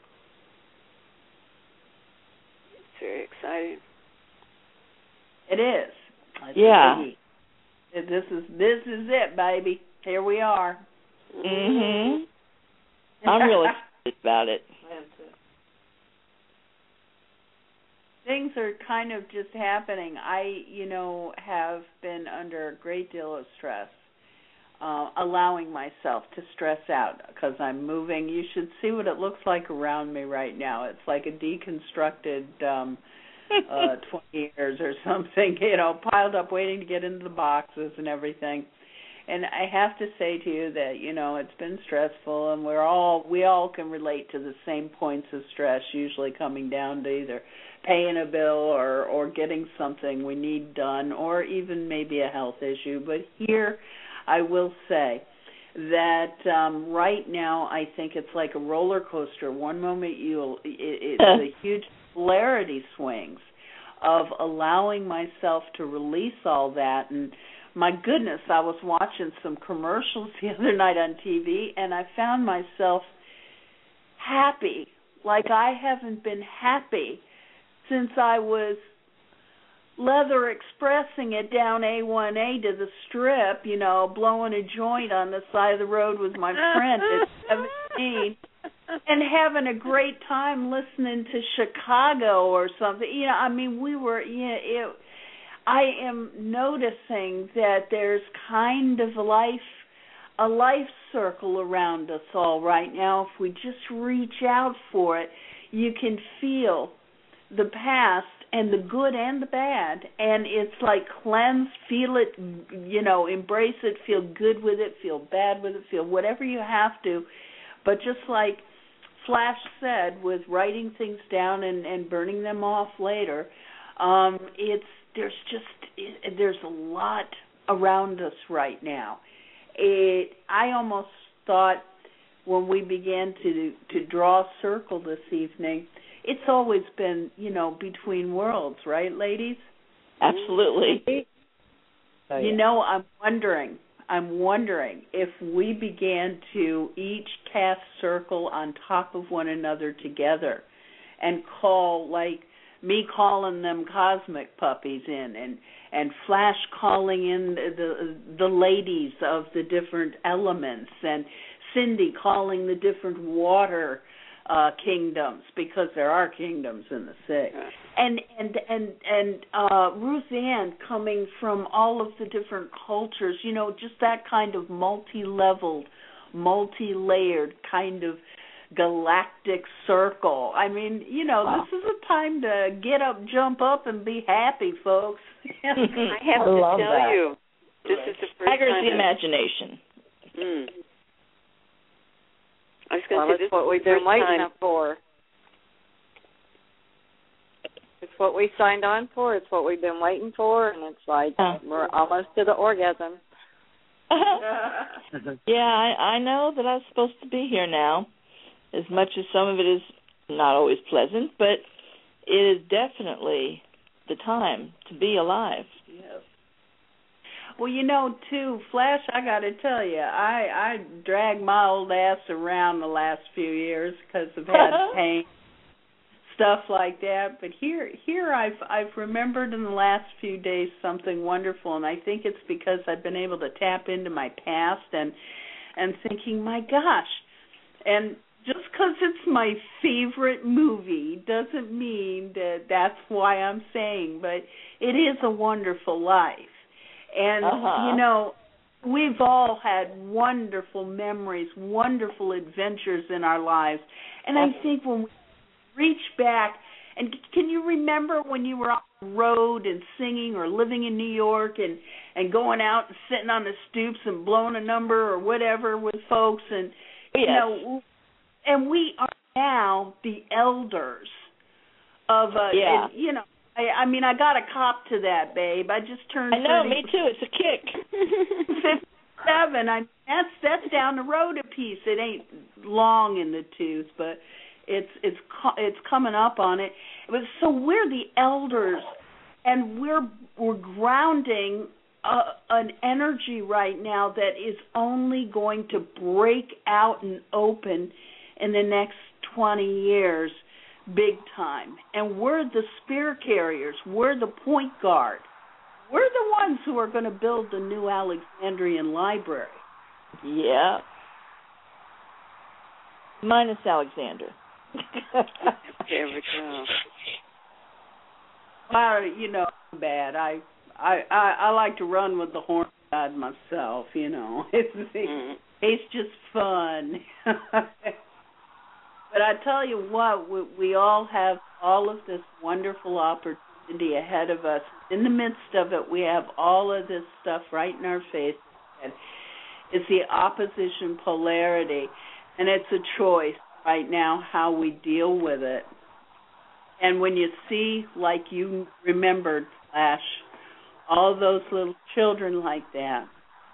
It's very exciting. It is. It's yeah. This is this is it, baby. Here we are. Mhm. I'm really excited about it. Things are kind of just happening. I, you know, have been under a great deal of stress, uh, allowing myself to stress out because I'm moving. You should see what it looks like around me right now. It's like a deconstructed um, uh, twenty years or something, you know, piled up waiting to get into the boxes and everything. And I have to say to you that, you know, it's been stressful, and we're all we all can relate to the same points of stress, usually coming down to either paying a bill or, or getting something we need done, or even maybe a health issue. But here I will say that um, right now I think it's like a roller coaster. One moment you'll it, it's a huge polarity swings of allowing myself to release all that. And my goodness, I was watching some commercials the other night on T V, and I found myself happy like I haven't been happy since I was leather expressing it down A one A to the Strip, you know, blowing a joint on the side of the road with my friend at seventeen, and having a great time listening to Chicago or something. You know, I mean, we were, you know, it, I am noticing that there's kind of a life, a life circle around us all right now. If we just reach out for it, you can feel the past and the good and the bad, and it's like cleanse, feel it, you know, embrace it, feel good with it, feel bad with it, feel whatever you have to. But just like Flash said, with writing things down and, and burning them off later, um, it's there's just it, there's a lot around us right now. It I almost thought when we began to to draw a circle this evening, it's always been, you know, between worlds, right, ladies? Absolutely. Oh, yeah. You know, I'm wondering, I'm wondering if we began to each cast circle on top of one another together and call, like me calling them cosmic puppies in, and, and Flash calling in the, the the ladies of the different elements, and Cindy calling the different water Uh, kingdoms, because there are kingdoms in the sea, and and and and uh, Ruth Ann coming from all of the different cultures. You know, just that kind of multi-leveled, multi-layered kind of galactic circle. I mean, you know, wow. This is a time to get up, jump up, and be happy, folks. I have I to love tell that. you, this is the first Tigers time the imagination. Mm. I was going Well, to say, it's this what is we've the been first waiting time. for. It's what we signed on for. It's what we've been waiting for, and it's like Oh. we're almost to the orgasm. Yeah, I, I know that I'm supposed to be here now, as much as some of it is not always pleasant, but it is definitely the time to be alive. Yes. Well, you know, too, Flash, I got to tell you, I, I dragged my old ass around the last few years because I've had pain, stuff like that. But here, here I've I've remembered in the last few days something wonderful, and I think it's because I've been able to tap into my past and and thinking, my gosh, and just because it's my favorite movie doesn't mean that that's why I'm saying, but it is a wonderful life. And, uh-huh. you know, we've all had wonderful memories, wonderful adventures in our lives. And I think when we reach back, and can you remember when you were on the road and singing or living in New York and, and going out and sitting on the stoops and blowing a number or whatever with folks? And, yes. you know, and we are now the elders of, uh, yeah. and, you know, I, I mean, I got a cop to that, babe. I just turned. I know, thirty, me too. It's a kick. fifty-seven. I that's that's down the road a piece. It ain't long in the tooth, but it's it's it's coming up on it. But so we're the elders, and we're we're grounding uh, an energy right now that is only going to break out and open in the next twenty years. Big time. And we're the spear carriers. We're the point guard. We're the ones who are going to build the new Alexandrian library. Yeah. Minus Alexander. There we go. I, you know, bad. I, I, I, I like to run with the horn god myself, you know. It's, mm. it's just fun. But I tell you what, we, we all have all of this wonderful opportunity ahead of us. In the midst of it, we have all of this stuff right in our face. And It's the opposition polarity, and it's a choice right now how we deal with it. And when you see, like you remembered, Flash, all those little children like that,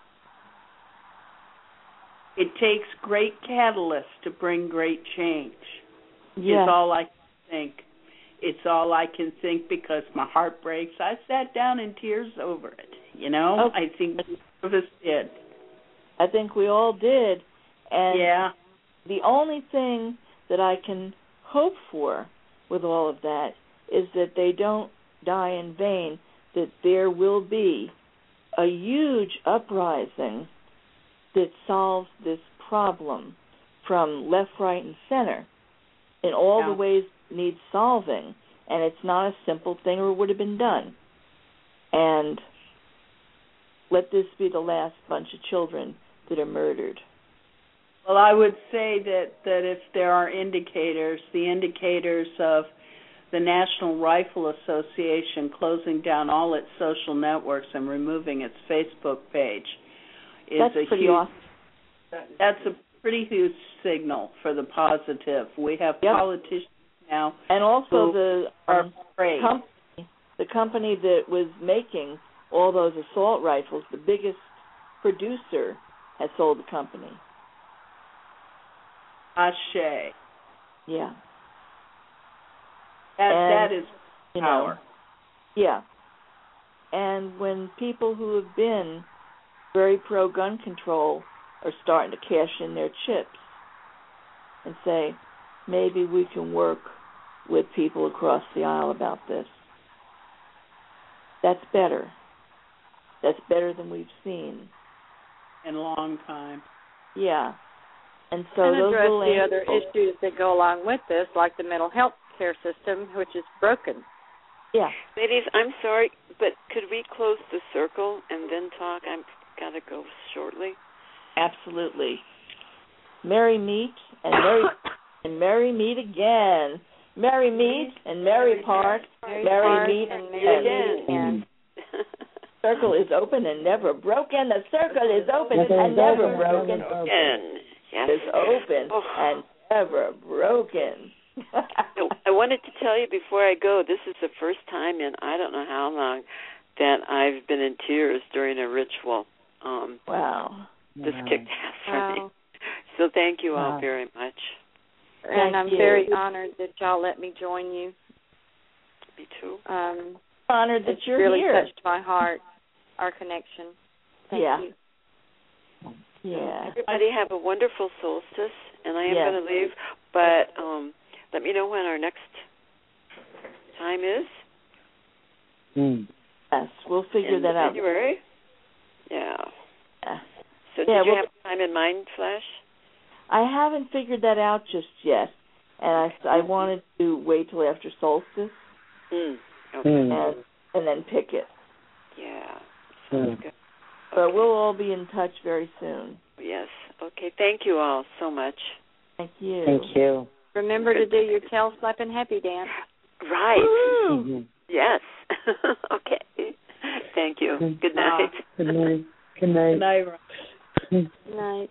it takes great catalysts to bring great change. Yeah. It's all I can think. It's all I can think because my heart breaks. I sat down in tears over it, you know? Okay. I think most of us did. I think we all did. And yeah. the only thing that I can hope for with all of that is that they don't die in vain, that there will be a huge uprising that solves this problem from left, right, and center in all yeah. the ways it needs solving. And it's not a simple thing or it would have been done. And let this be the last bunch of children that are murdered. Well, I would say that, that if there are indicators, the indicators of the National Rifle Association closing down all its social networks and removing its Facebook page is that's a pretty huge, awesome. That's a pretty huge signal for the positive. We have yep. politicians now, and also the are um, afraid. company, the company that was making all those assault rifles, the biggest producer, has sold the company. Ashe. Yeah. That and, that is you power. Know, yeah. And when people who have been very pro-gun control are starting to cash in their chips and say, maybe we can work with people across the aisle about this, that's better. That's better than we've seen in a long time. Yeah. And so and those address little the angels, other issues that go along with this, like the mental health care system, which is broken. Yeah. Ladies, I'm sorry, but could we close the circle and then talk? I've got to go shortly. Absolutely. Merry meet and merry and merry meet again. Merry meet and merry part. Merry, merry part meet and again. merry again. Circle is open and never broken. The circle is open and never broken. Again. Yes. It's open oh. and never broken. I wanted to tell you before I go, this is the first time in I don't know how long that I've been in tears during a ritual. Um, wow. This wow. kicked ass for wow. me. So thank you all wow. very much. And Thank I'm you. very honored that y'all let me join you. Me too. Um, honored that it's you're really here. touched my heart, our connection. Thank yeah. you. Yeah. Everybody have a wonderful solstice, and I am yes. going to leave, but um, let me know when our next time is. Mm. Yes, we'll figure in that out. February? Yeah. Yeah. So yeah, did you well, have time in mind, Flash? I haven't figured that out just yet, and I, I wanted to wait till after solstice Mm. Okay. Mm. and and then pick it. Yeah. Sounds Mm. good. But Okay. we'll all be in touch very soon. Yes. Okay. Thank you all so much. Thank you. Thank you. Remember to do your tail slapping happy dance. Right. Mm-hmm. Yes. Okay. Thank you. Mm. Good night. Good night. Good night. Good night. Mm. Good night.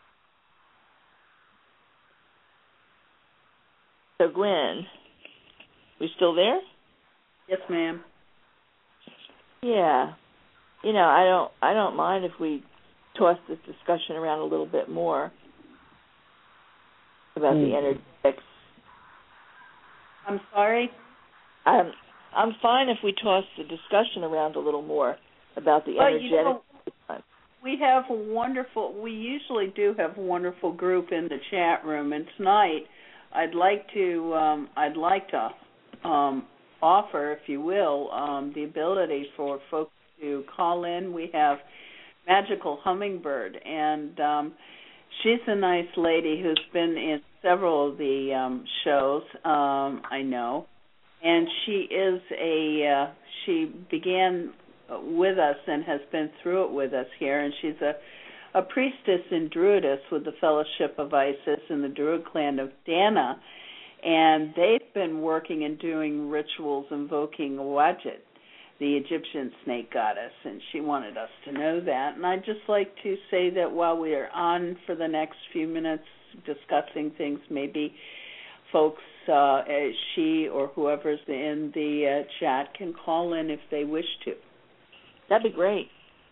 So Gwen, we still there? Yes, ma'am. Yeah. You know, I don't I don't mind if we toss this discussion around a little bit more about Mm. the energetics. I'm sorry? I'm I'm fine if we toss the discussion around a little more about the Well, energetics. you know, we have a wonderful, we usually do have a wonderful group in the chat room, and tonight I'd like to, um, I'd like to um, offer, if you will, um, the ability for folks to call in. We have Magical Hummingbird, and um, she's a nice lady who's been in several of the um, shows, um, I know, and she is a, uh, she began with us and has been through it with us here, and she's a, a priestess and druidess with the Fellowship of Isis and the Druid clan of Dana, and they've been working and doing rituals invoking Wadjet. the Egyptian snake goddess, and she wanted us to know that. And I'd just like to say that while we are on for the next few minutes discussing things, maybe folks, uh, she or whoever's in the uh, chat can call in if they wish to. That'd be great.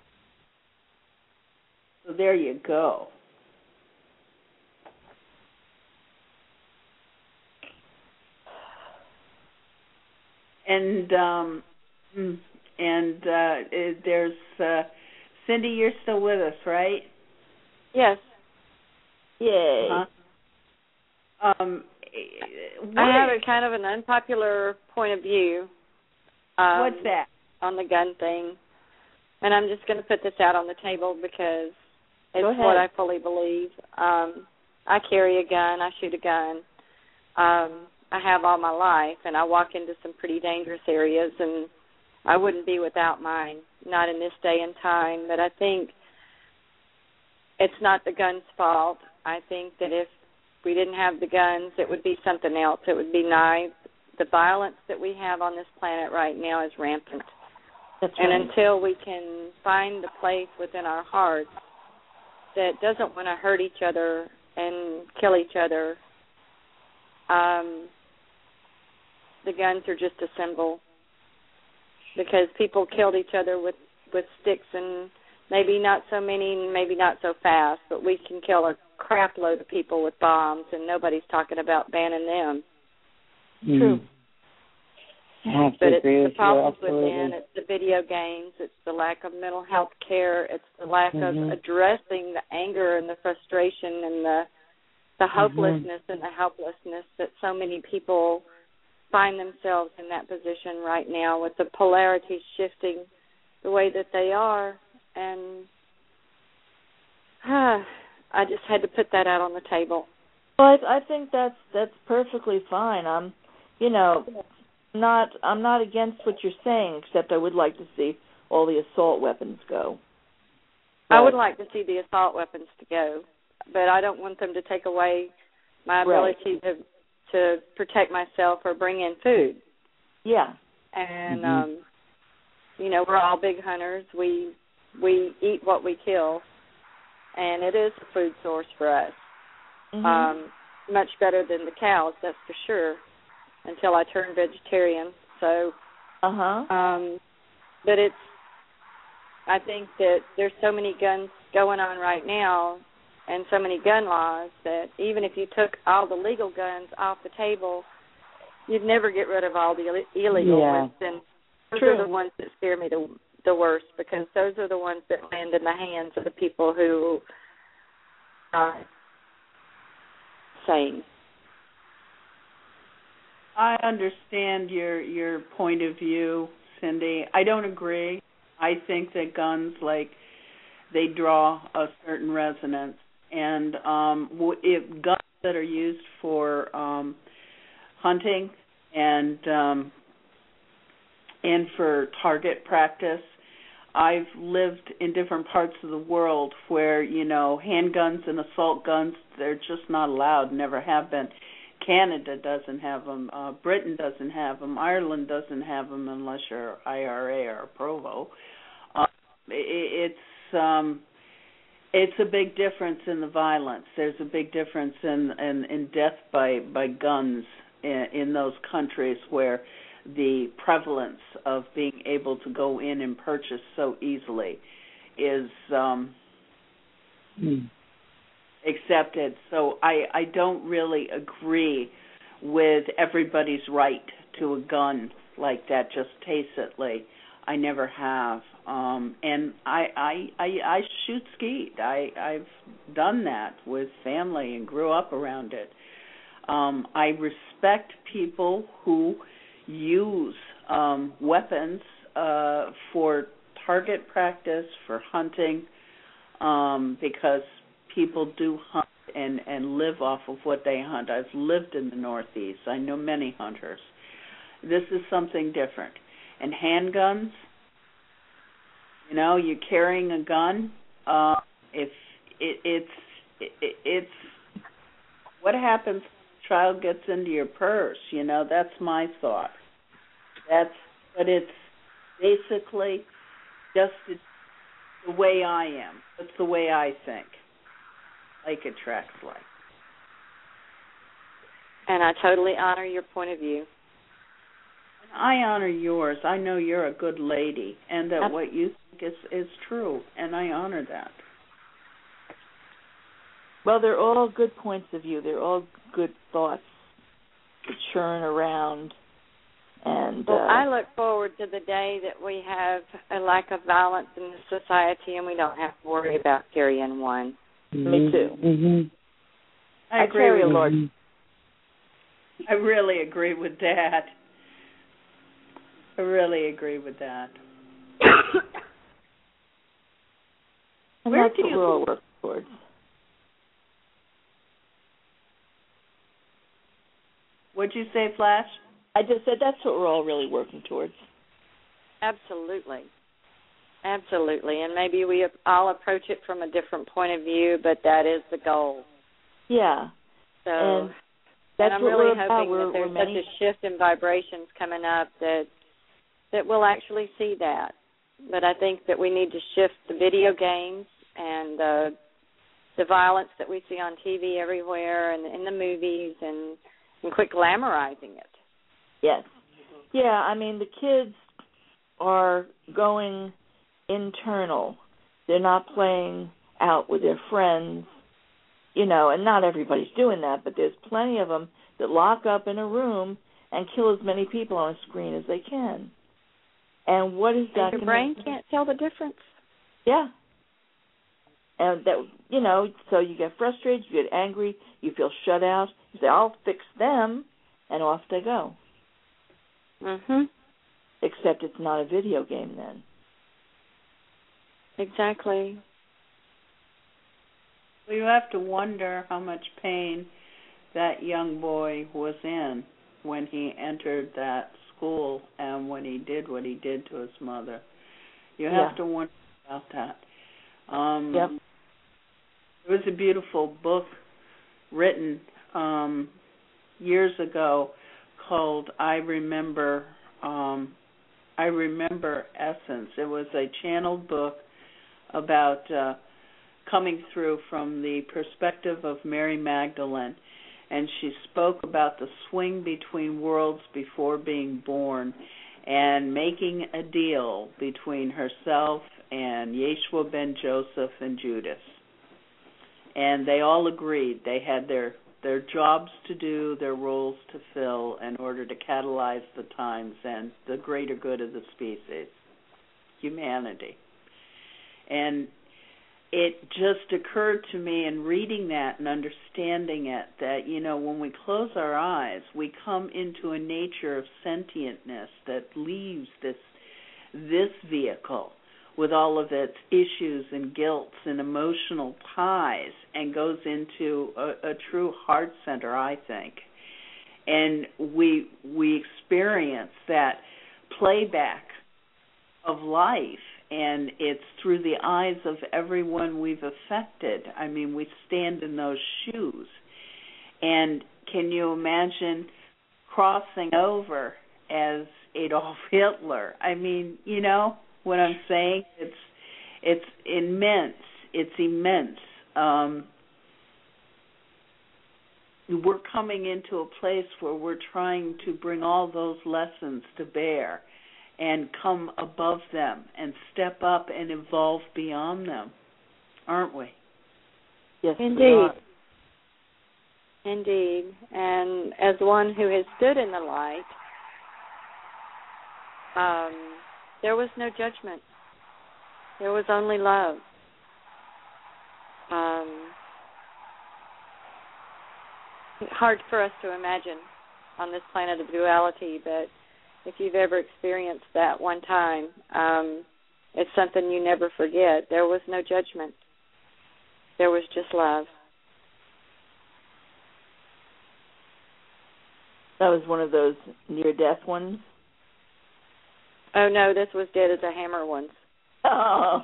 So there you go. And um, and uh, there's uh, Cindy. You're still with us, right? Yes. Yay. Uh-huh. Um, I have a kind of an unpopular point of view. Um, What's that? On the gun thing. And I'm just going to put this out on the table because it's Go ahead. what I fully believe. Um, I carry a gun. I shoot a gun. Um, I have all my life, and I walk into some pretty dangerous areas, and I wouldn't be without mine, not in this day and time. But I think it's not the gun's fault. I think that if we didn't have the guns, it would be something else. It would be knives. The violence that we have on this planet right now is rampant. That's and right. until we can find the place within our hearts that doesn't want to hurt each other and kill each other, um, the guns are just a symbol. Because people killed each other with, with sticks, and maybe not so many, maybe not so fast, but we can kill a crap load of people with bombs, and nobody's talking about banning them. Mm. True. I have to But it's agree the with you, problems absolutely. within, it's the video games, it's the lack of mental health care, it's the lack mm-hmm. of addressing the anger and the frustration and the the hopelessness mm-hmm. and the helplessness that so many people find themselves in that position right now, with the polarities shifting the way that they are. And uh, I just had to put that out on the table. Well, I, I think that's that's perfectly fine. I'm, you know, not I'm not against what you're saying, except I would like to see all the assault weapons go. But, I would like to see the assault weapons to go, but I don't want them to take away my ability right. to to protect myself or bring in food. Yeah. And mm-hmm. um, you know, we're all big hunters. We we eat what we kill, and it is a food source for us. Mm-hmm. Um, much better than the cows, that's for sure, until I turned vegetarian. So, uh-huh. um, but it's, I think that there's so many guns going on right now and so many gun laws that even if you took all the legal guns off the table, you'd never get rid of all the Ill- illegal yeah. ones. And those True. are the ones that scare me the, the worst, because those are the ones that land in the hands of the people who are sane. I understand your your point of view, Cindy. I don't agree. I think that guns, like, they draw a certain resonance, and um, if guns that are used for um, hunting and um, and for target practice, I've lived in different parts of the world where, you know, handguns and assault guns, they're just not allowed, never have been. Canada doesn't have them. Uh, Britain doesn't have them. Ireland doesn't have them unless you're I R A or Provo. Uh, it, it's um, it's a big difference in the violence. There's a big difference in, in, in death by, by guns in, in those countries where the prevalence of being able to go in and purchase so easily is um, mm. accepted. So I, I don't really agree with everybody's right to a gun like that just tacitly. I never have. Um, and I, I, I, I shoot skeet. I, I've done that with family and grew up around it. Um, I respect people who use um, weapons uh, for target practice, for hunting, um, because people do hunt and, and live off of what they hunt. I've lived in the Northeast. I know many hunters. This is something different. And handguns, you know, you're carrying a gun. Uh, if it, it's it, it's what happens when a child gets into your purse. You know, that's my thought. That's but it's basically just the way I am. It's the way I think. Like attracts like. And I totally honor your point of view. I honor yours. I know you're a good lady, and that That's, what you think is, is true, and I honor that. Well, they're all good points of view. They're all good thoughts to churn around. And well, uh, I look forward to the day that we have a lack of violence in the society and we don't have to worry about carrying one. Mm-hmm. Me too. Mm-hmm. I, I agree carry with a large. I really agree with that. I really agree with that. And Where that's do what you we're all working towards. What'd you say, Flash? I just said that's what we're all really working towards. Absolutely. Absolutely. And maybe we all approach it from a different point of view, but that is the goal. Yeah. So and that's and I'm what really we're hoping about. We're, that there's we're many... such a shift in vibrations coming up that that we'll actually see that. But I think that we need to shift the video games and uh, the violence that we see on T V everywhere and in the movies and, and quit glamorizing it. Yes. Yeah, I mean, the kids are going internal. They're not playing out with their friends, you know, and not everybody's doing that, but there's plenty of them that lock up in a room and kill as many people on a screen as they can. And what is that? And your brain can't tell the difference. Yeah. And that, you know, so you get frustrated, you get angry, you feel shut out. You say, I'll fix them, and off they go. Mhm. Except it's not a video game then. Exactly. Well, you have to wonder how much pain that young boy was in when he entered that school and when he did what he did to his mother. You have yeah. to wonder about that. Um, yep. There was a beautiful book written um, years ago called I Remember um, I Remember Essence. It was a channeled book about uh, coming through from the perspective of Mary Magdalene, and she spoke about the swing between worlds before being born and making a deal between herself and Yeshua ben Joseph and Judas. And they all agreed. They had their their jobs to do, their roles to fill in order to catalyze the times and the greater good of the species, humanity. And it just occurred to me in reading that and understanding it that, you know, when we close our eyes, we come into a nature of sentientness that leaves this this vehicle with all of its issues and guilts and emotional ties and goes into a, a true heart center, I think. And we we experience that playback of life, and it's through the eyes of everyone we've affected. I mean, we stand in those shoes. And can you imagine crossing over as Adolf Hitler? I mean, you know what I'm saying? It's it's immense. It's immense. Um, we're coming into a place where we're trying to bring all those lessons to bear and come above them and step up and evolve beyond them, aren't we? Yes, indeed. we are. Indeed. And as one who has stood in the light, um, there was no judgment. There was only love. Um, hard for us to imagine on this planet of duality, but if you've ever experienced that one time, um, it's something you never forget. There was no judgment. There was just love. That was one of those near-death ones? Oh, no, this was dead as a hammer ones. Oh.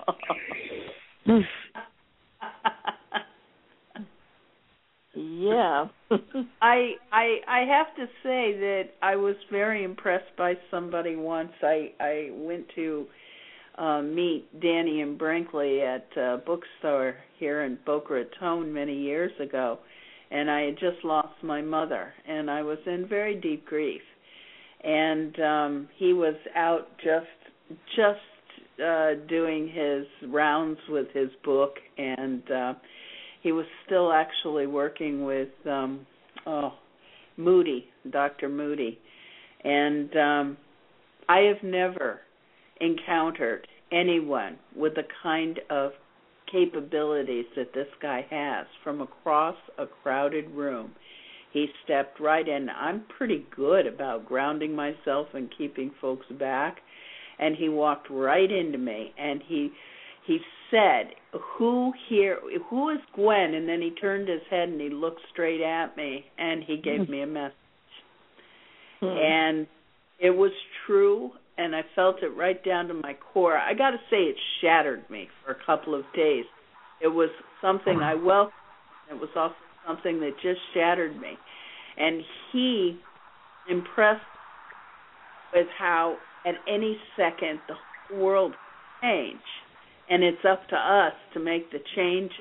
Yeah. I I I have to say that I was very impressed by somebody once. I I went to uh, meet Danny and Brinkley at a bookstore here in Boca Raton many years ago, and I had just lost my mother, and I was in very deep grief. And um, he was out just just uh, doing his rounds with his book, and uh, he was still actually working with um, oh, Moody, Doctor Moody. And um, I have never encountered anyone with the kind of capabilities that this guy has from across a crowded room. He stepped right in. I'm pretty good about grounding myself and keeping folks back. And he walked right into me, and he he said, who here, who is Gwen? And then he turned his head and he looked straight at me, and he gave me a message. Hmm. And it was true, and I felt it right down to my core. I got to say, it shattered me for a couple of days. It was something I welcomed. It was also something that just shattered me. And he impressed with how at any second the whole world can change, and it's up to us to make the changes.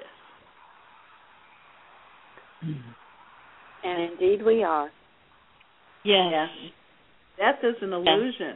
And indeed we are. Yes. Yeah. Death is an illusion.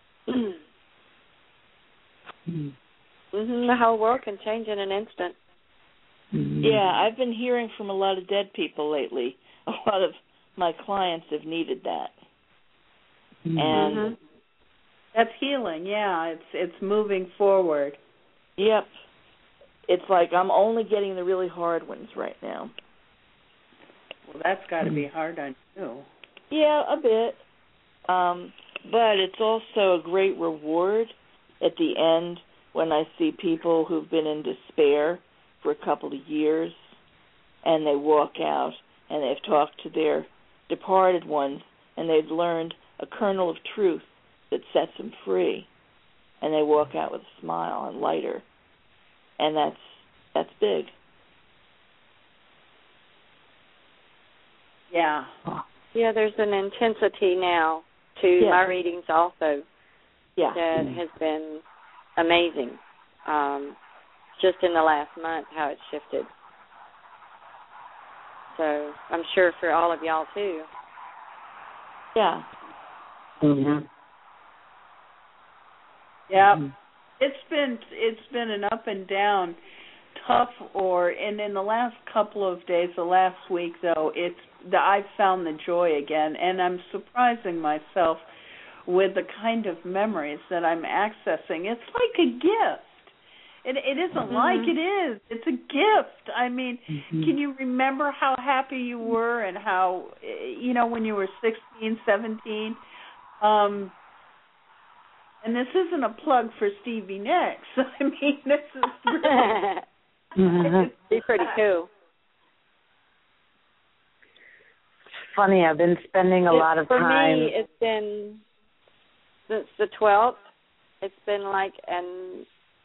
Mm-hmm. The whole world can change in an instant. Yeah, I've been hearing from a lot of dead people lately. A lot of my clients have needed that. Mm-hmm. And that's healing, yeah. It's it's moving forward. Yep. It's like I'm only getting the really hard ones right now. Well, that's got to be hard on you. Yeah, a bit. Um, but it's also a great reward at the end when I see people who've been in despair for a couple of years, and they walk out and they've talked to their departed ones, and they've learned a kernel of truth that sets them free, and they walk out with a smile and lighter, and that's that's big. Yeah. Yeah, there's an intensity now to yeah. my readings also yeah. that mm-hmm. has been amazing. Um, just in the last month, how it's shifted. So I'm sure for all of y'all too. Yeah. Mm-hmm. Yeah. Mm-hmm. It's been it's been an up and down, tough or and in the last couple of days, the last week though, it's the, I've found the joy again, and I'm surprising myself with the kind of memories that I'm accessing. It's like a gift. It, it isn't mm-hmm. like it is. It's a gift. I mean, mm-hmm. can you remember how happy you were and how, you know, when you were sixteen, seventeen? Um, and this isn't a plug for Stevie Nicks. I mean, this is really be pretty cool. Funny, I've been spending a it, lot of for time. For me, it's been, since the twelfth, it's been like an...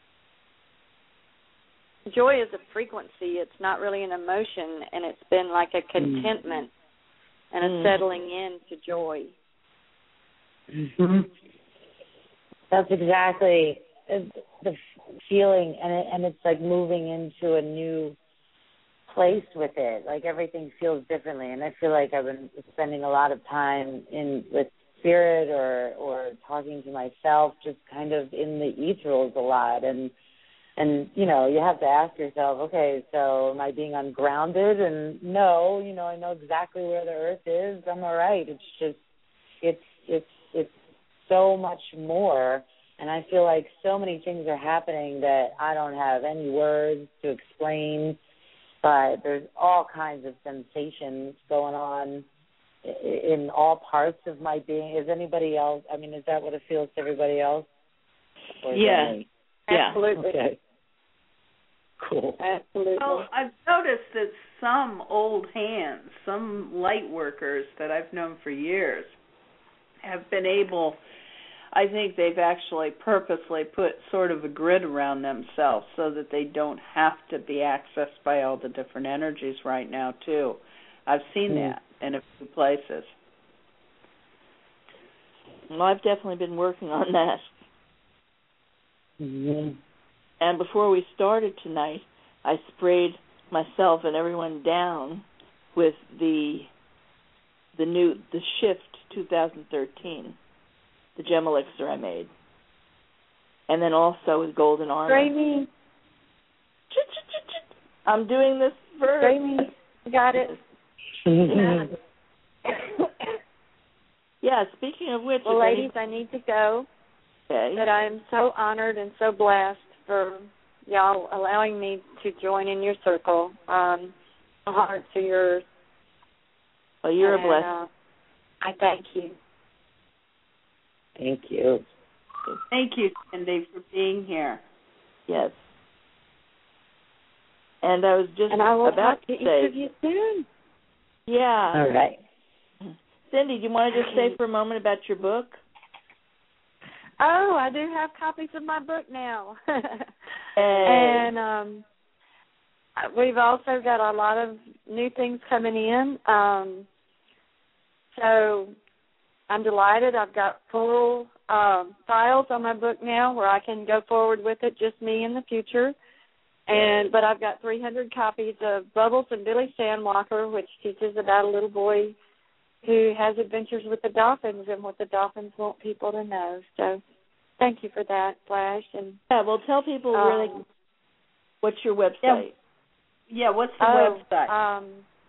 Joy is a frequency. It's not really an emotion, and it's been like a contentment mm. and a mm. settling into joy. Mm-hmm. That's exactly the feeling, and it, and it's like moving into a new place with it. Like everything feels differently, and I feel like I've been spending a lot of time in with spirit or or talking to myself, just kind of in the ethereals a lot, and. And, you know, you have to ask yourself, okay, so am I being ungrounded? And no, you know, I know exactly where the earth is. I'm all right. It's just, it's, it's, it's so much more. And I feel like so many things are happening that I don't have any words to explain. But there's all kinds of sensations going on in all parts of my being. Is anybody else, I mean, is that what it feels to everybody else? Or yeah. Yeah. Absolutely. Okay. Cool. Absolutely. Well, I've noticed that some old hands, some light workers that I've known for years have been able, I think they've actually purposely put sort of a grid around themselves so that they don't have to be accessed by all the different energies right now, too. I've seen mm. that in a few places. Well, I've definitely been working on that. Mm-hmm. And before we started tonight, I sprayed myself and everyone down with the the new the Shift twenty thirteen, the gem elixir I made, and then also with Golden Armor. Spray me. I'm doing this first. Spray me. Got it. Yeah. Speaking of which, well, ladies, any... I need to go. Okay. But I'm so honored and so blessed for y'all allowing me to join in your circle. Um, my heart to yours. Well, you're and, a blessing. Uh, I thank you. Thank you. Thank you, Cindy, for being here. Yes. And I was just and I will about talk to to say, each of you soon. Yeah. All right. Cindy, do you want to just say for a moment about your book? Oh, I do have copies of my book now. Hey. And um, we've also got a lot of new things coming in. Um, so I'm delighted. I've got full um, files on my book now where I can go forward with it, just me in the future. And but I've got three hundred copies of Bubbles and Billy Sandwalker, which teaches about a little boy who has adventures with the dolphins and what the dolphins want people to know. So thank you for that, Flash. And yeah, well, tell people um, really what's your website. Yeah, yeah what's the oh, website? Um,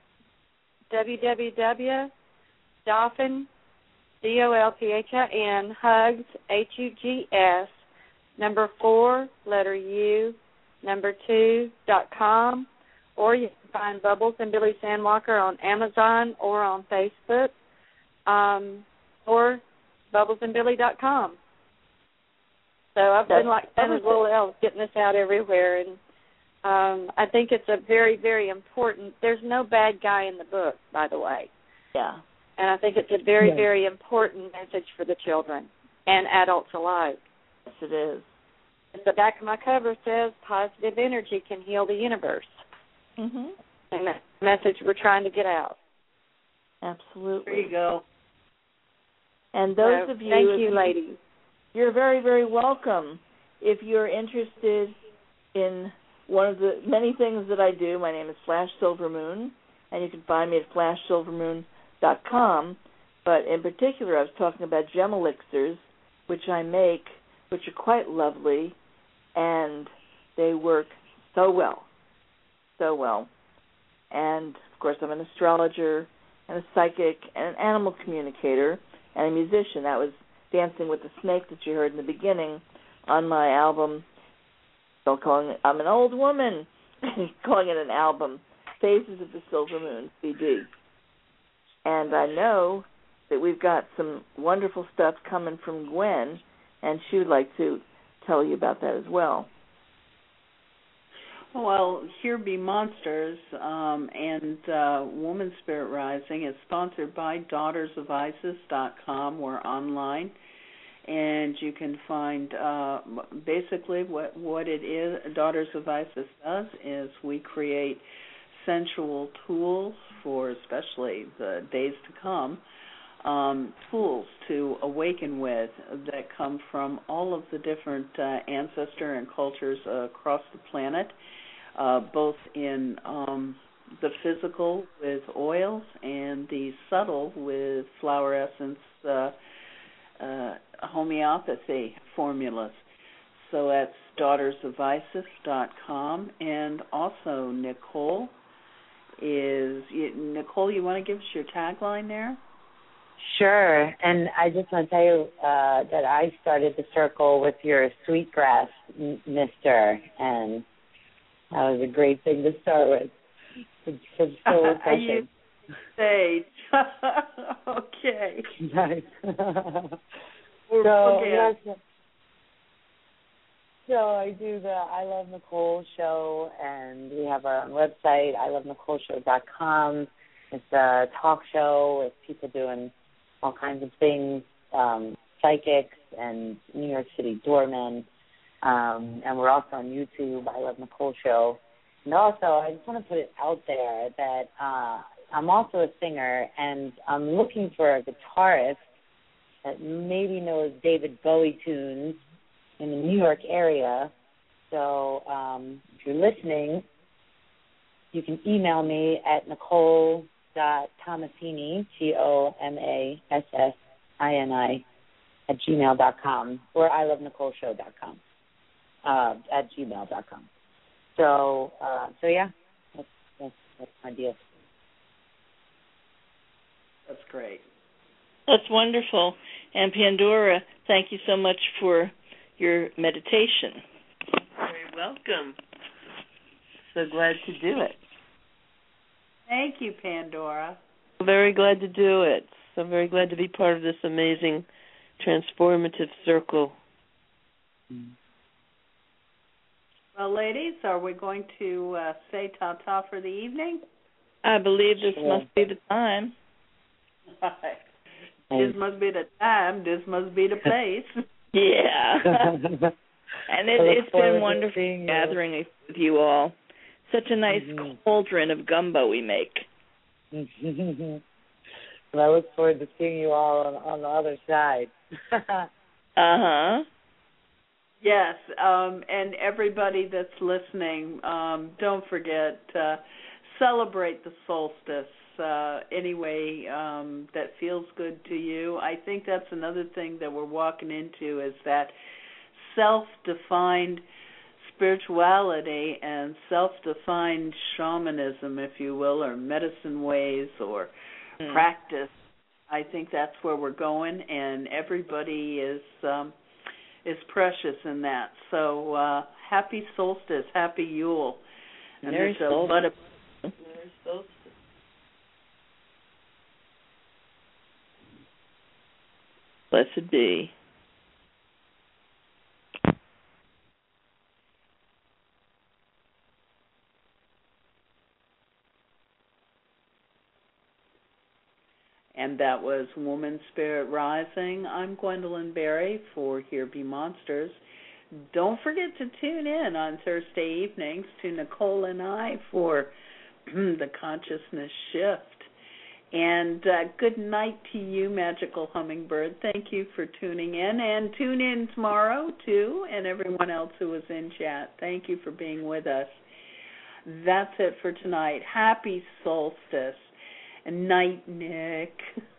www. Dolphin, D O L P H I N, Hugs, H U G S, number four, letter U, number two, dot com. Or you can find Bubbles and Billy Sandwalker on Amazon or on Facebook, um, or bubbles and billy dot com. So I've That's been like Santa's little elf getting this out everywhere, and um, I think it's a very, very important. There's no bad guy in the book, by the way. Yeah. And I think it's a very, yes. very important message for the children and adults alike. Yes, it is. The back of my cover says positive energy can heal the universe. Mhm. And that's the message we're trying to get out. Absolutely. There you go. And those so, of you, thank you, ladies. You're very, very welcome. If you're interested in one of the many things that I do, my name is Flash Silvermoon, and you can find me at flash silvermoon dot com. But in particular, I was talking about gem elixirs, which I make, which are quite lovely, and they work so well. so well. And, of course, I'm an astrologer and a psychic and an animal communicator and a musician. That was Dancing with the Snake that you heard in the beginning on my album. So calling it, I'm an old woman, calling it an album, Phases of the Silver Moon, C D. And I know that we've got some wonderful stuff coming from Gwen, and she would like to tell you about that as well. Well, Here Be Monsters um, and uh, Woman Spirit Rising is sponsored by daughters of isis dot com. We're online, and you can find uh, basically what, what it is. Daughters of Isis does is we create sensual tools for especially the days to come, um, tools to awaken with that come from all of the different uh, ancestor and cultures uh, across the planet. Uh, both in um, the physical with oils and the subtle with flower essence uh, uh, homeopathy formulas. So that's daughters of isis dot com. And also Nicole is, Nicole, you want to give us your tagline there? Sure. And I just want to tell you uh, that I started the circle with your sweetgrass, mister, and that was a great thing to start with. It's, it's so refreshing. Sage. Okay. Nice. We're so, yes. yes, so I do the I Love Nicole show, and we have our own website, I love nicole show dot com. It's a talk show with people doing all kinds of things, um, psychics and New York City doormen. Um, and we're also on YouTube, I Love Nicole Show. And also, I just want to put it out there that uh, I'm also a singer, and I'm looking for a guitarist that maybe knows David Bowie tunes in the New York area. So um, if you're listening, you can email me at nicole.tomasini, T O M A S S I N I, at gmail dot com, or I love nicole show dot com, uh, at gmail dot com. So, uh, so yeah, that's, that's, that's my deal. That's great. That's wonderful. And Pandora, thank you so much for your meditation. You're very welcome. So glad to do it. Thank you, Pandora. Very glad to do it. So very glad to be part of this amazing transformative circle. Well, ladies, are we going to uh, say ta-ta for the evening? I believe this Sure. must be the time. This must be the time. This must be the place. Yeah. And it, it's been wonderful gathering with you all. Such a nice mm-hmm. cauldron of gumbo we make. And I look forward to seeing you all on, on the other side. Uh-huh. Yes, um, and everybody that's listening, um, don't forget, uh, celebrate the solstice uh, any way um, that feels good to you. I think that's another thing that we're walking into, is that self-defined spirituality and self-defined shamanism, if you will, or medicine ways or mm. practice. I think that's where we're going, and everybody is um, is precious in that. So uh, happy solstice, happy Yule. And Merry there's a solstice. But Merry solstice. Blessed be. And that was Woman Spirit Rising. I'm Gwendolyn Berry for Here Be Monsters. Don't forget to tune in on Thursday evenings to Nicole and I for the Consciousness Shift. And uh, good night to you, Magical Hummingbird. Thank you for tuning in. And tune in tomorrow, too, and everyone else who was in chat. Thank you for being with us. That's it for tonight. Happy solstice. And night, Nick.